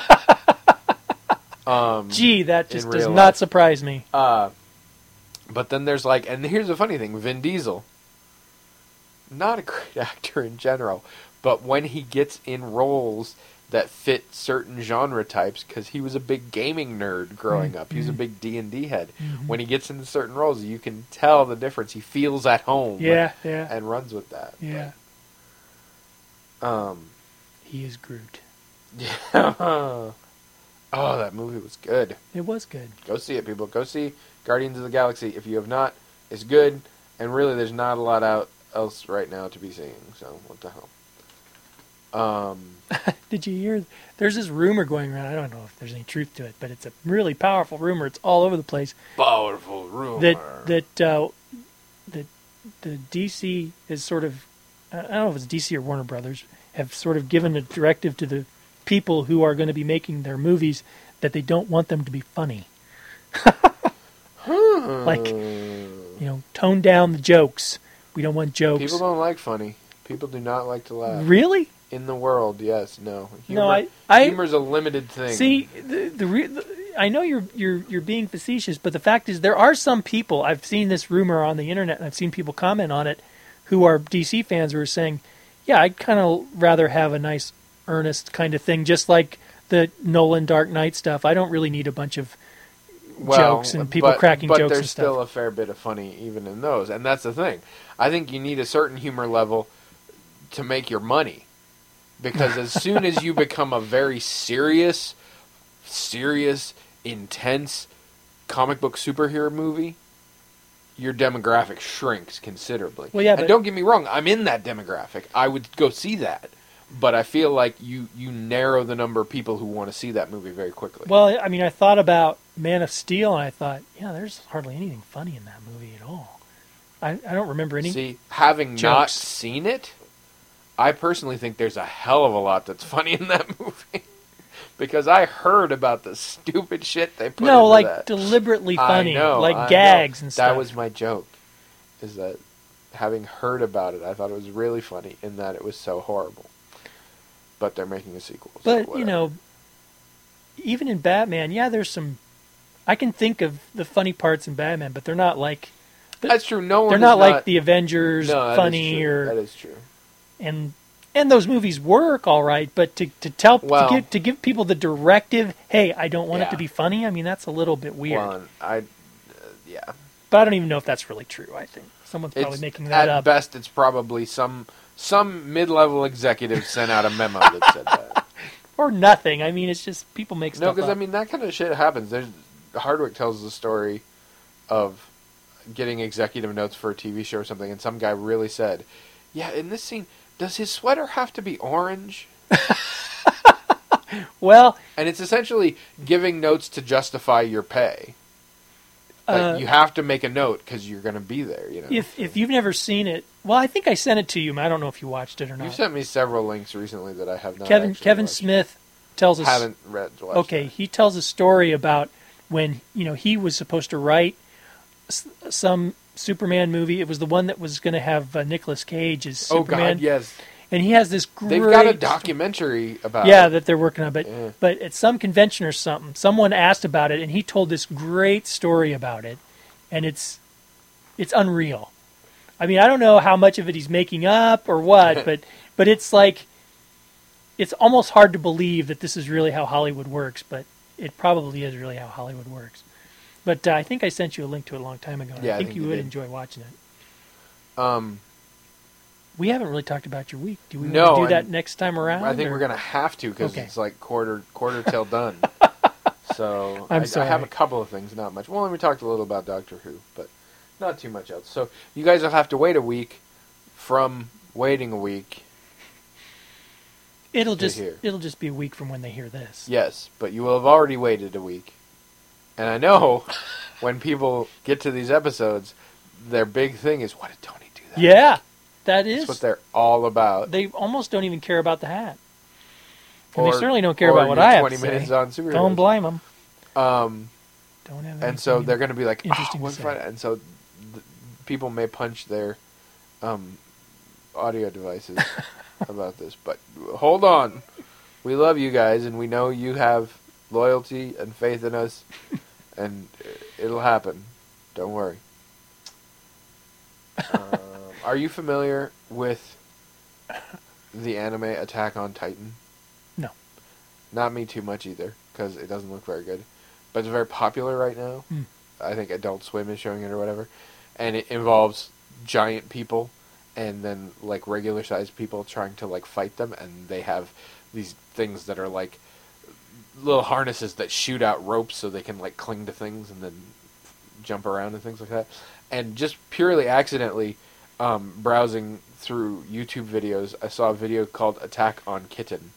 um, Gee, that in just real does life. not surprise me. uh, but then there's like, and here's the funny thing: Vin Diesel, not a great actor in general, but when he gets in roles that fit certain genre types, because he was a big gaming nerd growing up, he was a Mhm. big D and D head. Mhm. When he gets into certain roles, you can tell the difference. He feels at home. Yeah, yeah, And runs with that. yeah. Um, He is Groot. yeah. Oh, that movie was good. It was good. Go see it, people. Go see Guardians of the Galaxy. If you have not, it's good. And really, there's not a lot out else right now to be seeing. So, what the hell? Um, Did you hear? There's this rumor going around. I don't know if there's any truth to it, but it's a really powerful rumor. It's all over the place. Powerful rumor. That that uh, that the D C is sort of, I don't know if it's D C or Warner Brothers, have sort of given a directive to the people who are going to be making their movies that they don't want them to be funny. Like, you know, tone down the jokes. We don't want jokes. People don't like funny. People do not like to laugh. Really? In the world, yes, no. Humor, No, I, I humor's a limited thing. see the the, re, the I know you're you're you're being facetious, but the fact is there are some people. I've seen this rumor on the internet, and I've seen people comment on it, who are D C fans who are saying, "Yeah, I'd kind of rather have a nice, earnest kind of thing, just like the Nolan Dark Knight stuff. I don't really need a bunch of well, jokes and people but, cracking but jokes there's and stuff." still a fair bit of funny even in those, and that's the thing. I think you need a certain humor level to make your money. Because as soon as you become a very serious, serious, intense comic book superhero movie, your demographic shrinks considerably. Well, yeah, and but- don't get me wrong, I'm in that demographic. I would go see that. But I feel like you, you narrow the number of people who want to see that movie very quickly. Well, I mean, I thought about Man of Steel, and I thought, yeah, there's hardly anything funny in that movie at all. I, I don't remember any. See, having jokes. not seen it, I personally think there's a hell of a lot that's funny in that movie. Because I heard about the stupid shit they put no, into like that. deliberately funny, I know, like I gags know. and stuff. That was my joke. Is that having heard about it, I thought it was really funny in that it was so horrible. But they're making a sequel. So But, you whatever. know, even in Batman, yeah, there's some... I can think of the funny parts in Batman, but they're not like... That's true. No one They're is not like the Avengers, no, that is funny, true. or... That is true. and and those movies work all right, but to to tell Well- to give to give people the directive, hey, I don't want it Yeah. to be funny. I mean, that's a little bit weird. Well, I, uh, yeah. But I don't even know if that's really true. I think someone's probably It's, making that at up. best, it's probably some some mid-level executive sent out a memo that said that. Or nothing. I mean, it's just people make No, stuff because up. I mean that kind of shit happens. There's Hardwick tells the story of getting executive notes for a T V show or something, and some guy really said, "Yeah, in this scene, does his sweater have to be orange?" well, And it's essentially giving notes to justify your pay. Like uh, you have to make a note because you're going to be there. You know. if if you've never seen it, well, I think I sent it to you. I don't know if you watched it or You've not. sent me several links recently that I have not. Kevin actually Kevin watched. Smith tells us. Haven't read. Watched Okay, that. he tells a story about when you know he was supposed to write s- some Superman movie. It was the one that was going to have uh, Nicolas Cage as Oh Superman, God, yes. and he has this great. They've got a documentary about. Yeah, it. that they're working on, but Yeah. but at some convention or something, someone asked about it, and he told this great story about it, and it's it's unreal. I mean, I don't know how much of it he's making up or what, but but it's like it's almost hard to believe that this is really how Hollywood works, but it probably is really how Hollywood works. But uh, I think I sent you a link to it a long time ago. And Yeah, I I think, think you you would did. enjoy watching it. Um, We haven't really talked about your week. Do we No, want to do and that next time around? I think or- we're gonna have to because Okay. it's like quarter quarter till done. So I'm I, sorry. I have a couple of things, not much. Well, we talked a little about Doctor Who, but not too much else. So you guys will have to wait a week from waiting a week. It'll to just hear. it'll just be a week from when they hear this. Yes, but you will have already waited a week. And I know when people get to these episodes, their big thing is, what did Tony do that? Yeah, that is. That's what they're all about. They almost don't even care about the hat. And Or- they certainly don't care or about what your I have twenty to minutes say. on superheroes. Don't blame them. Um, Don't have. and so anything they're going to be like, oh, interesting to what's say. fun? And so th- people may punch their um, audio devices about this. But hold on. We love you guys, and we know you have loyalty and faith in us, and it'll happen. Don't worry. um, are you familiar with the anime Attack on Titan? No. Not me too much either, because it doesn't look very good. But it's very popular right now. Hmm. I think Adult Swim is showing it or whatever. And it involves giant people and then, like, regular-sized people trying to, like, fight them. And they have these things that are, like, little harnesses that shoot out ropes so they can like cling to things and then jump around and things like that. And just purely accidentally um, browsing through YouTube videos, I saw a video called Attack on Kitten.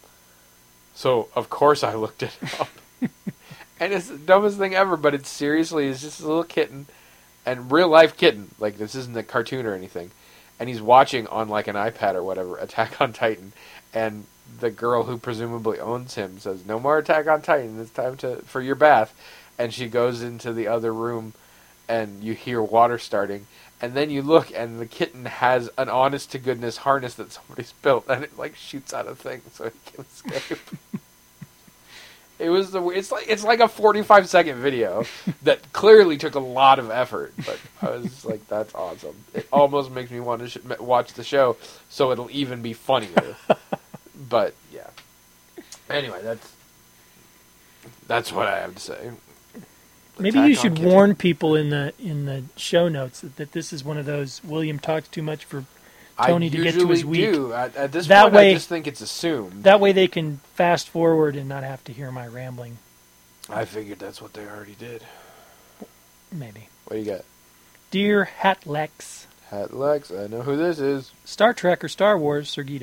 So, of course, I looked it up. And it's the dumbest thing ever, but it seriously is just a little kitten, and real-life kitten. Like, this isn't a cartoon or anything. And he's watching on, like, an iPad or whatever, Attack on Titan. And the girl who presumably owns him says, "No more Attack on Titan, it's time to for your bath." And she goes into the other room, and you hear water starting. And then you look, and the kitten has an honest-to-goodness harness that somebody's built, and it, like, shoots out a thing so it can escape. It was the it's like it's like a forty-five second video that clearly took a lot of effort, but I was like, that's awesome. It almost makes me want to sh- watch the show so it'll even be funnier. But yeah. Anyway, that's that's what I have to say. Maybe Attack you on should Kitten. warn people in the in the show notes that, that this is one of those William talks too much for Tony I to get to his usually week. do. At, at this That point, way- I just think it's assumed. That way they can fast forward and not have to hear my rambling. I figured that's what they already did. Maybe. What do you got? Dear Hatlex, Hat Lex, I know who this is. Star Trek or Star Wars, Sergito?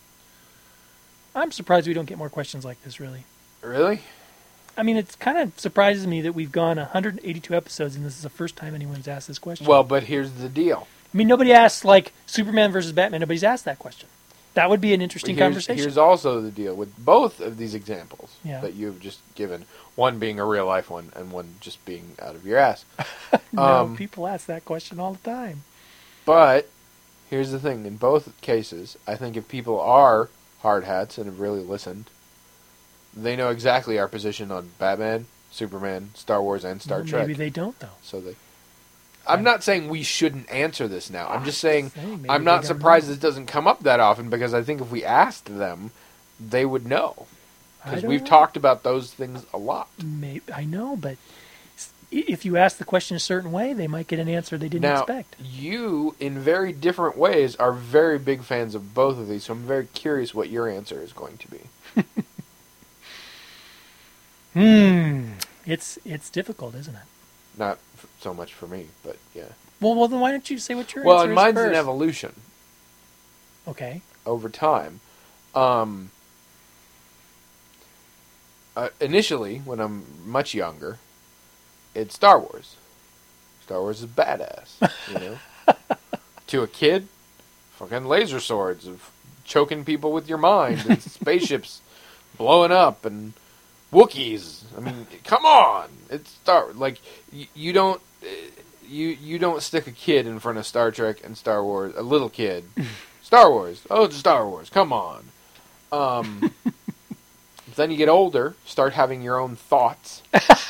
I'm surprised we don't get more questions like this, really. Really? I mean, it kind of surprises me that we've gone one hundred eighty-two episodes and this is the first time anyone's asked this question. Well, but here's the deal. I mean, nobody asks, like, Superman versus Batman. Nobody's asked that question. That would be an interesting here's, conversation. Here's also the deal with both of these examples Yeah. that you've just given. One being a real life one, and one just being out of your ass. no, um, people ask that question all the time. But here's the thing: in both cases, I think if people are hard hats and have really listened, they know exactly our position on Batman, Superman, Star Wars, and Star Well, Trek. Maybe they don't, though. So they. I'm not saying we shouldn't answer this now. I'm just saying saying maybe I'm they not don't surprised know. this doesn't come up that often because I think if we asked them, they would know. I Because don't we've know. talked about those things a lot. Maybe, I know, but s- if you ask the question a certain way, they might get an answer they didn't Now, expect. you, in very different ways, are very big fans of both of these, so I'm very curious what your answer is going to be. Hmm. It's it's difficult, isn't it? Not f- so much for me, but yeah. Well, well, then why don't you say what your Well, answer and is mine's first? an evolution Okay. over time. Um, uh, initially, when I'm much younger, it's Star Wars. Star Wars is badass, you know? To a kid, fucking laser swords of choking people with your mind and spaceships blowing up and Wookiees. I mean, come on! It's Star like you, you don't uh, you you don't stick a kid in front of Star Trek and Star Wars. A little kid, Star Wars. Oh, it's Star Wars. Come on. Um, then you get older, start having your own thoughts,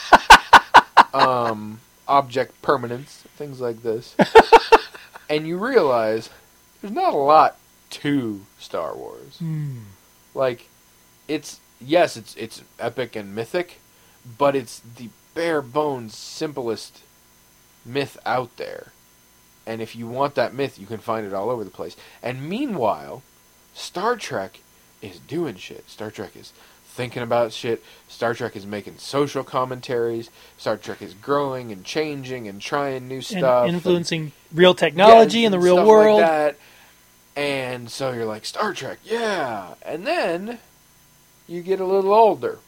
um, object permanence, things like this, and you realize there's not a lot to Star Wars. Hmm. Like, it's yes, it's it's epic and mythic, but it's the bare bones simplest myth out there. And if you want that myth, you can find it all over the place. And meanwhile, Star Trek is doing shit. Star Trek is thinking about shit. Star Trek is making social commentaries. Star Trek is growing and changing and trying new And stuff. influencing real technology Yes, in the and real stuff world. like that. And so you're like, Star Trek, yeah. And then you get a little older.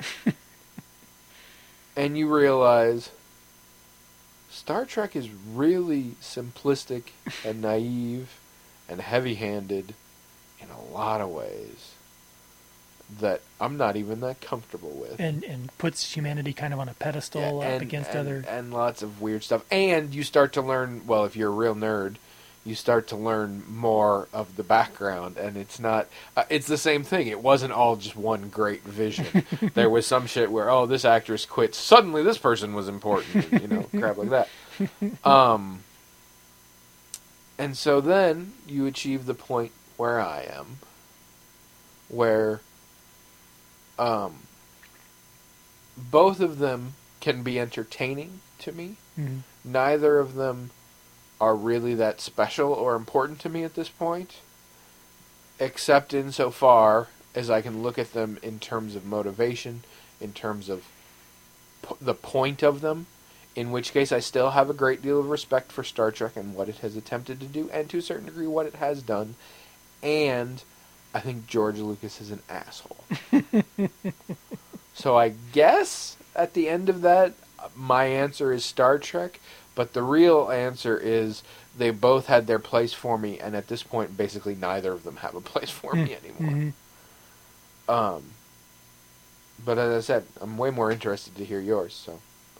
And you realize Star Trek is really simplistic and naive and heavy-handed in a lot of ways that I'm not even that comfortable with. and and puts humanity kind of on a pedestal Yeah, up and- against and- other. and lots of weird stuff. And you start to learn, well, if you're a real nerd, you start to learn more of the background, and it's not uh, it's the same thing. It wasn't all just one great vision. There was some shit where, oh, this actress quit, suddenly this person was important, and, you know, crap like that. Um and so then you achieve the point where I am, where um both of them can be entertaining to me. Mhm. Neither of them are really that special or important to me at this point, except insofar as I can look at them in terms of motivation, in terms of p- the point of them, in which case I still have a great deal of respect for Star Trek and what it has attempted to do, and to a certain degree what it has done, and I think George Lucas is an asshole. So I guess at the end of that, my answer is Star Trek, but the real answer is they both had their place for me, and at this point, basically neither of them have a place for me anymore. Mm-hmm. Um, but as I said, I'm way more interested to hear yours. So,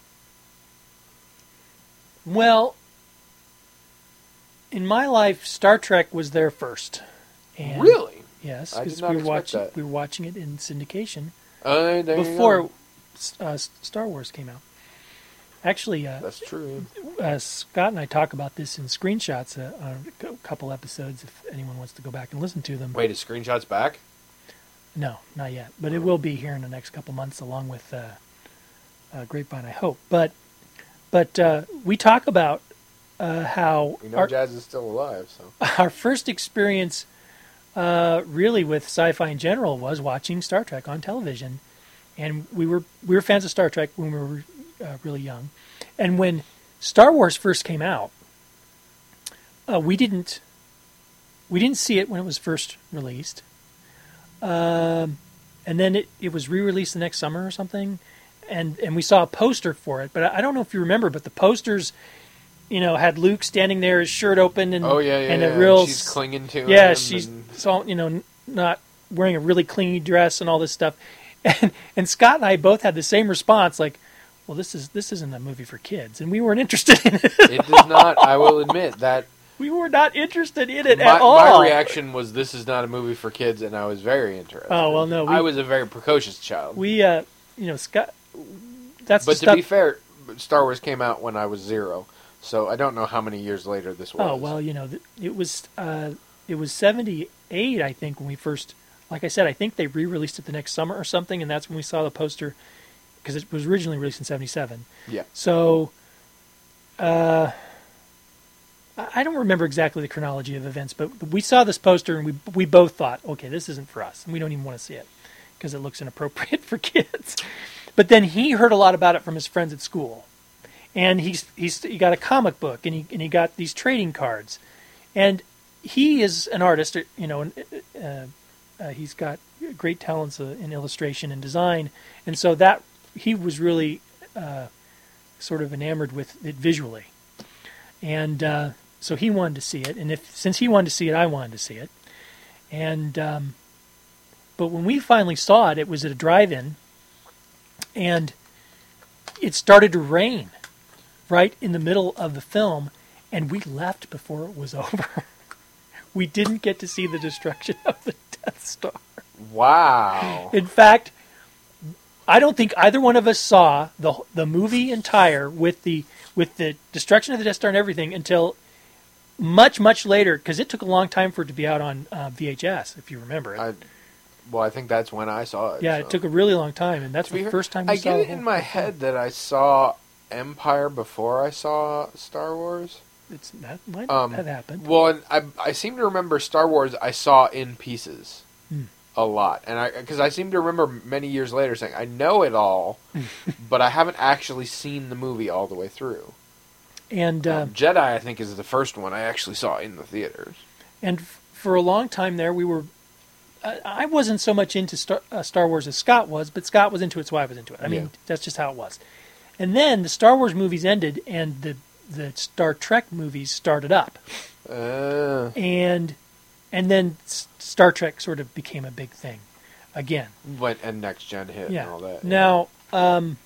Well, in my life, Star Trek was there first. And really, Yes, I did because not we were expect watching that. we were watching it in syndication uh, there you before go. uh, Star Wars came out. Actually, uh, That's true. uh, Scott and I talk about this in screenshots uh, on a cou- couple episodes. If anyone wants to go back and listen to them. Wait, is screenshots back? No, not yet, but it will be here in the next couple months, along with uh, uh, Grapevine, I hope. But but uh, we talk about uh, how You know, our, Jazz is still alive. So our first experience, uh, really, with sci-fi in general was watching Star Trek on television, and we were we were fans of Star Trek when we were uh, really young, and when Star Wars first came out, uh, we didn't we didn't see it when it was first released. Um, and then it, it was re-released the next summer or something, and, and we saw a poster for it. But I don't know if you remember, but the posters, you know, had Luke standing there, his shirt open, and oh yeah, yeah, and yeah. a real and she's clinging to yeah, him. she's and... so you know n- not wearing a really clingy dress and all this stuff, and and Scott and I both had the same response, like, well, this is this isn't a movie for kids, and we weren't interested in it. It does not. I will admit that. We were not interested in it my, at all. My reaction was, "This is not a movie for kids," and I was very interested. Oh well, no, we, I was a very precocious child. we uh, you know, Scott. That's but the to stuff. be fair, Star Wars came out when I was zero, so I don't know how many years later this was. Oh well, you know, th- it was uh, it was seventy-eight, I think, when we first. Like I said, I think they re-released it the next summer or something, and that's when we saw the poster because it was originally released in seventy-seven. Yeah. So, uh, I I don't remember exactly the chronology of events, but we saw this poster and we we both thought, okay, this isn't for us, and we don't even want to see it because it looks inappropriate for kids. But then he heard a lot about it from his friends at school, and he's he's he got a comic book and he and he got these trading cards, and he is an artist, you know, and uh, uh, he's got great talents uh, in illustration and design, and so that he was really uh, sort of enamored with it visually, and uh, so he wanted to see it, and if since he wanted to see it, I wanted to see it, and um, but when we finally saw it, it was at a drive-in. And it started to rain right in the middle of the film, and we left before it was over. We didn't get to see the destruction of the Death Star. Wow. In fact, I don't think either one of us saw the the movie entire with the with the destruction of the Death Star and everything until much, much later, because it took a long time for it to be out on uh, V H S, if you remember it. I, well, I think that's when I saw it. yeah, so. it took a really long time, and that's To be the fair, first time we I saw get the it whole in my thing. head that I saw Empire before I saw Star Wars. It's, that might Um, have happened. Well, and I I seem to remember Star Wars I saw in pieces Hmm. a lot, and I because I seem to remember many years later saying I know it all, but I haven't actually seen the movie all the way through. And uh, Um, Jedi, I think, is the first one I actually saw in the theaters. and f- for a long time there, we were. I, I wasn't so much into Star, uh, Star Wars as Scott was, but Scott was into it, so I was into it. I mean, Yeah. that's just how it was. And then the Star Wars movies ended, and the the Star Trek movies started up, Uh, and and then S- Star Trek sort of became a big thing again. when and Next Gen hit Yeah. and all that. Now, um,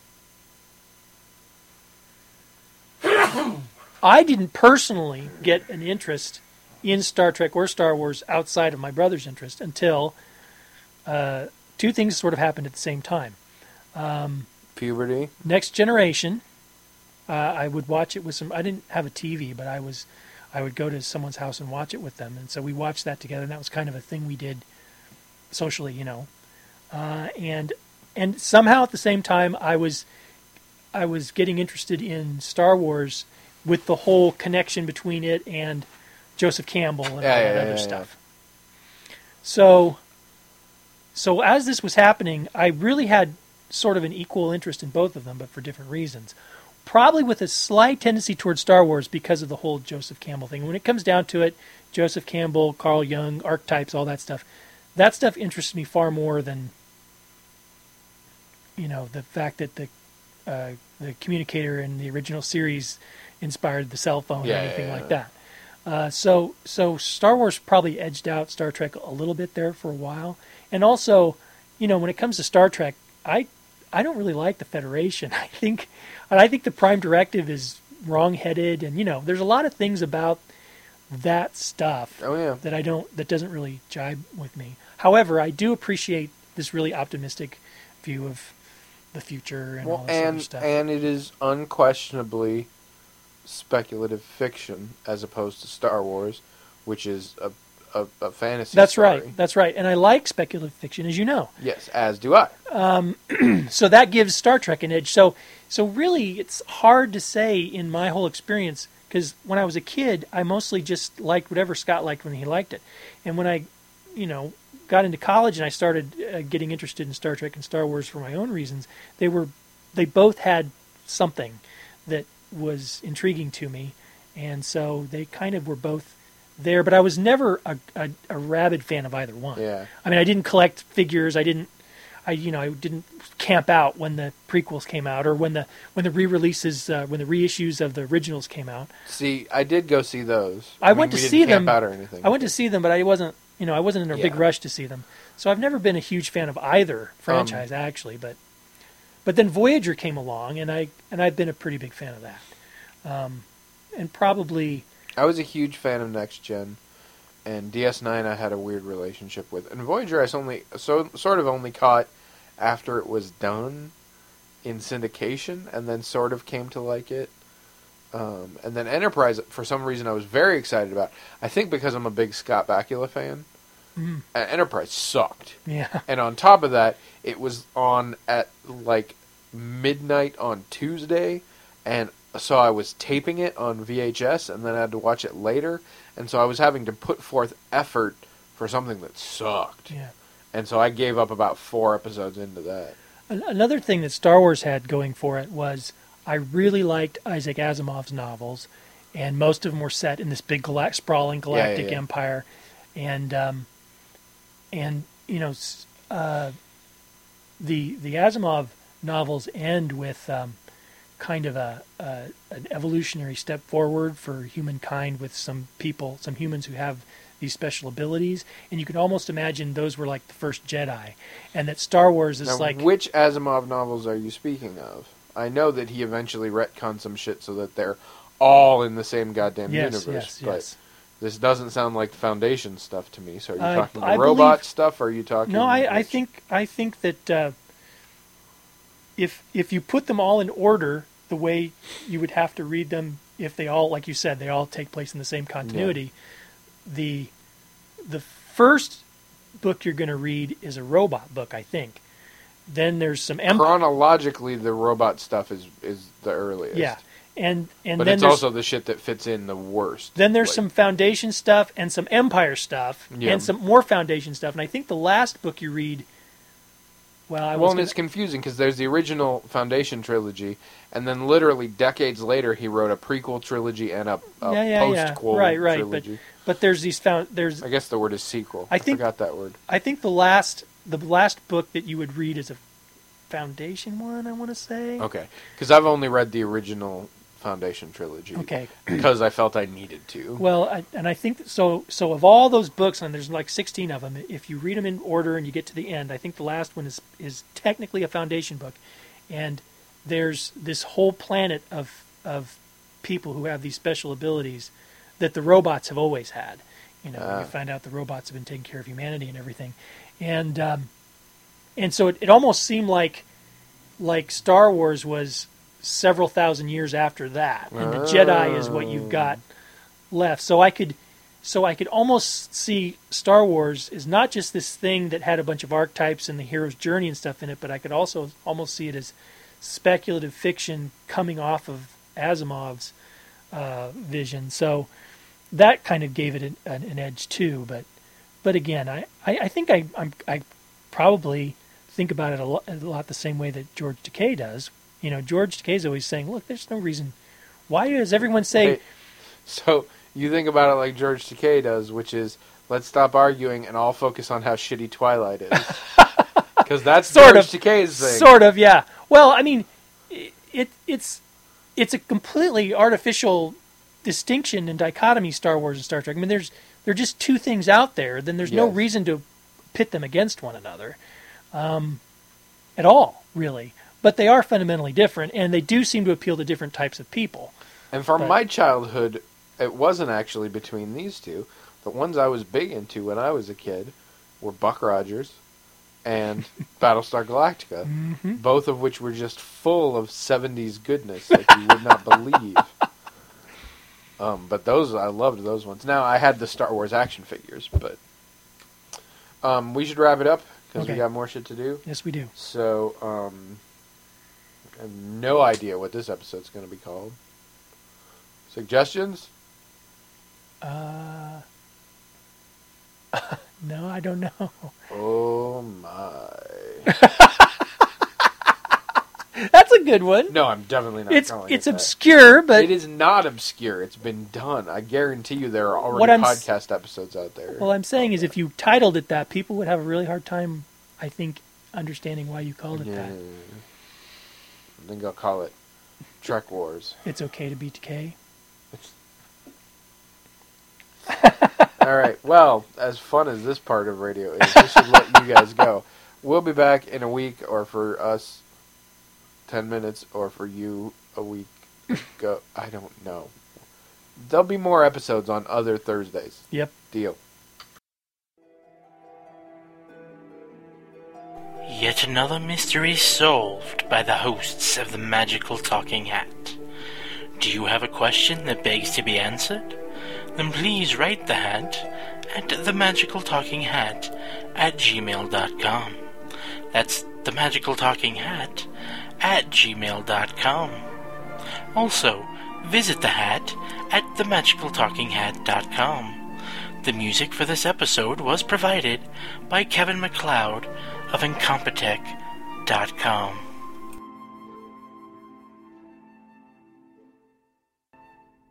I didn't personally get an interest in Star Trek or Star Wars outside of my brother's interest until uh, two things sort of happened at the same time. Um, Puberty. Next Generation, uh, I would watch it with some. I didn't have a T V, but I was, I would go to someone's house and watch it with them, and so we watched that together. And that was kind of a thing we did socially, you know. Uh, and and somehow at the same time, I was, I was getting interested in Star Wars with the whole connection between it and Joseph Campbell and Yeah, all yeah, that yeah, other yeah, stuff. So, so as this was happening, I really had sort of an equal interest in both of them, but for different reasons. Probably with a slight tendency towards Star Wars because of the whole Joseph Campbell thing. When it comes down to it, Joseph Campbell, Carl Jung, archetypes, all that stuff, that stuff interests me far more than, you know, the fact that the uh, the communicator in the original series inspired the cell phone Yeah, or anything yeah, yeah. like that. Uh, so so Star Wars probably edged out Star Trek a little bit there for a while. And also, you know, when it comes to Star Trek, I I don't really like the Federation. I think and I think the Prime Directive is wrong-headed, and you know, there's a lot of things about that stuff Oh yeah. that I don't that doesn't really jibe with me. However, I do appreciate this really optimistic view of the future and all Well, this other and stuff. and it is unquestionably speculative fiction as opposed to Star Wars, which is a a, a fantasy. That's story. right. That's right. And I like speculative fiction, as you know. Yes, as do I. So that gives Star Trek an edge. So so really, it's hard to say in my whole experience, because when I was a kid, I mostly just liked whatever Scott liked when he liked it. And when I, you know, got into college and I started uh, getting interested in Star Trek and Star Wars for my own reasons, they were they both had something that was intriguing to me, and so they kind of were both there. But I was never a, a, a rabid fan of either one. Yeah. I mean, I didn't collect figures. I didn't, I you know, I didn't camp out when the prequels came out or when the when the re-releases, uh, when the reissues of the originals came out. See, I did go see those. I went mean, to we see didn't camp them. out or anything. I went to see them, but I wasn't, you know, I wasn't in a big Yeah. rush to see them. So I've never been a huge fan of either franchise, actually. But but then Voyager came along, and I and I've been a pretty big fan of that. Um, and probably. I was a huge fan of Next Gen, and D S nine I had a weird relationship with, and Voyager I only so sort of only caught after it was done in syndication, and then sort of came to like it. Um, and then Enterprise, for some reason, I was very excited about. I think because I'm a big Scott Bakula fan. Mm, Uh, Enterprise sucked, yeah. and on top of that, it was on at like midnight on Tuesday, and so I was taping it on V H S, and then I had to watch it later, and so I was having to put forth effort for something that sucked, Yeah. and so I gave up about four episodes into that. An- Another thing that Star Wars had going for it was I really liked Isaac Asimov's novels, and most of them were set in this big gala- sprawling galactic yeah. empire, and um, and you know s- uh, the the Asimov novels end with um, kind of a, a an evolutionary step forward for humankind with some people, some humans who have these special abilities, and you can almost imagine those were like the first Jedi, and that Star Wars is Now, like which Asimov novels are you speaking of? I know that he eventually retconned some shit so that they're all in the same goddamn yes, universe, yes, but yes. this doesn't sound like the Foundation stuff to me. So are you I- talking I the robot believe- stuff, or are you talking... No, I, I which- think I think that uh, if if you put them all in order, the way you would have to read them, if they all, like you said, they all take place in the same continuity, the the first book you're going to read is a robot book, I think. Then there's some empire, Chronologically, the robot stuff is is the earliest. yeah, and and But then it's there's, also the shit that fits in the worst. then there's Like, some Foundation stuff and some Empire stuff Yeah. and some more Foundation stuff. And I think the last book you read, well, I Well, was and gonna, it's confusing because there's the original Foundation trilogy, and then literally decades later, he wrote a prequel trilogy and a, a Yeah, yeah, yeah. post-quel Right, right, but- trilogy. but there's these found there's I guess the word is sequel. I think- forgot that word. I think the last the last book that you would read is a Foundation one, I want to say. Okay, because I've only read the original Foundation trilogy. Okay. Because I felt I needed to. Well, I, and I think that, so. So of all those books, and there's like sixteen of them, if you read them in order and you get to the end, I think the last one is is technically a Foundation book, and there's this whole planet of of people who have these special abilities that the robots have always had. You know, Ah. you find out the robots have been taking care of humanity and everything, and um, and so it, it almost seemed like like Star Wars was several thousand years after that, and the Jedi is what you've got left. So I could, so I could almost see Star Wars is not just this thing that had a bunch of archetypes and the hero's journey and stuff in it, but I could also almost see it as speculative fiction coming off of Asimov's uh, vision. So that kind of gave it an, an, an edge too. But but again, I, I, I think I I'm, I probably think about it a lot, a lot the same way that George Takei does. You know, George Takei is always saying, look, there's no reason. Why does everyone say... Hey, so you think about it like George Takei does, which is, let's stop arguing and all focus on how shitty Twilight is. Because that's sort George of, Takei's thing. Sort of, yeah. Well, I mean, it, it it's it's a completely artificial distinction and dichotomy, Star Wars and Star Trek. I mean, there's there are just two things out there. Then there's no Yes. reason to pit them against one another um, at all, really. But they are fundamentally different, and they do seem to appeal to different types of people. And from But- my childhood, it wasn't actually between these two. The ones I was big into when I was a kid were Buck Rogers and Battlestar Galactica, Mm-hmm. both of which were just full of seventies goodness like you would not believe. Um, but those, I loved those ones. Now, I had the Star Wars action figures, but um, we should wrap it up because Okay. we got more shit to do. Yes, we do. So, um, I have no idea what this episode's going to be called. Suggestions? Uh, no, I don't know. Oh my. That's a good one. No, I'm definitely not It's calling it's it that. obscure, but It is not obscure. It's been done. I guarantee you there are What already I'm s- podcast episodes out there. what I'm saying is if you titled it that, people would have a really hard time, I think, understanding why you called it yeah. that. I think I'll call it Trek Wars. It's okay to be decay. All right. Well, as fun as this part of radio is, we should let you guys go. We'll be back in a week, or for us, ten minutes, or for you, a week ago. I don't know. There'll be more episodes on other Thursdays. Yep. Deal. Yet another mystery solved by the hosts of the Magical Talking Hat. Do you have a question that begs to be answered? Then please write the hat at themagicaltalkinghat at gmail dot com. That's the Magical Talking Hat at gmail dot com. Also, visit the hat at the magical talking hat dot com. The music for this episode was provided by Kevin MacLeod of incompetech dot com.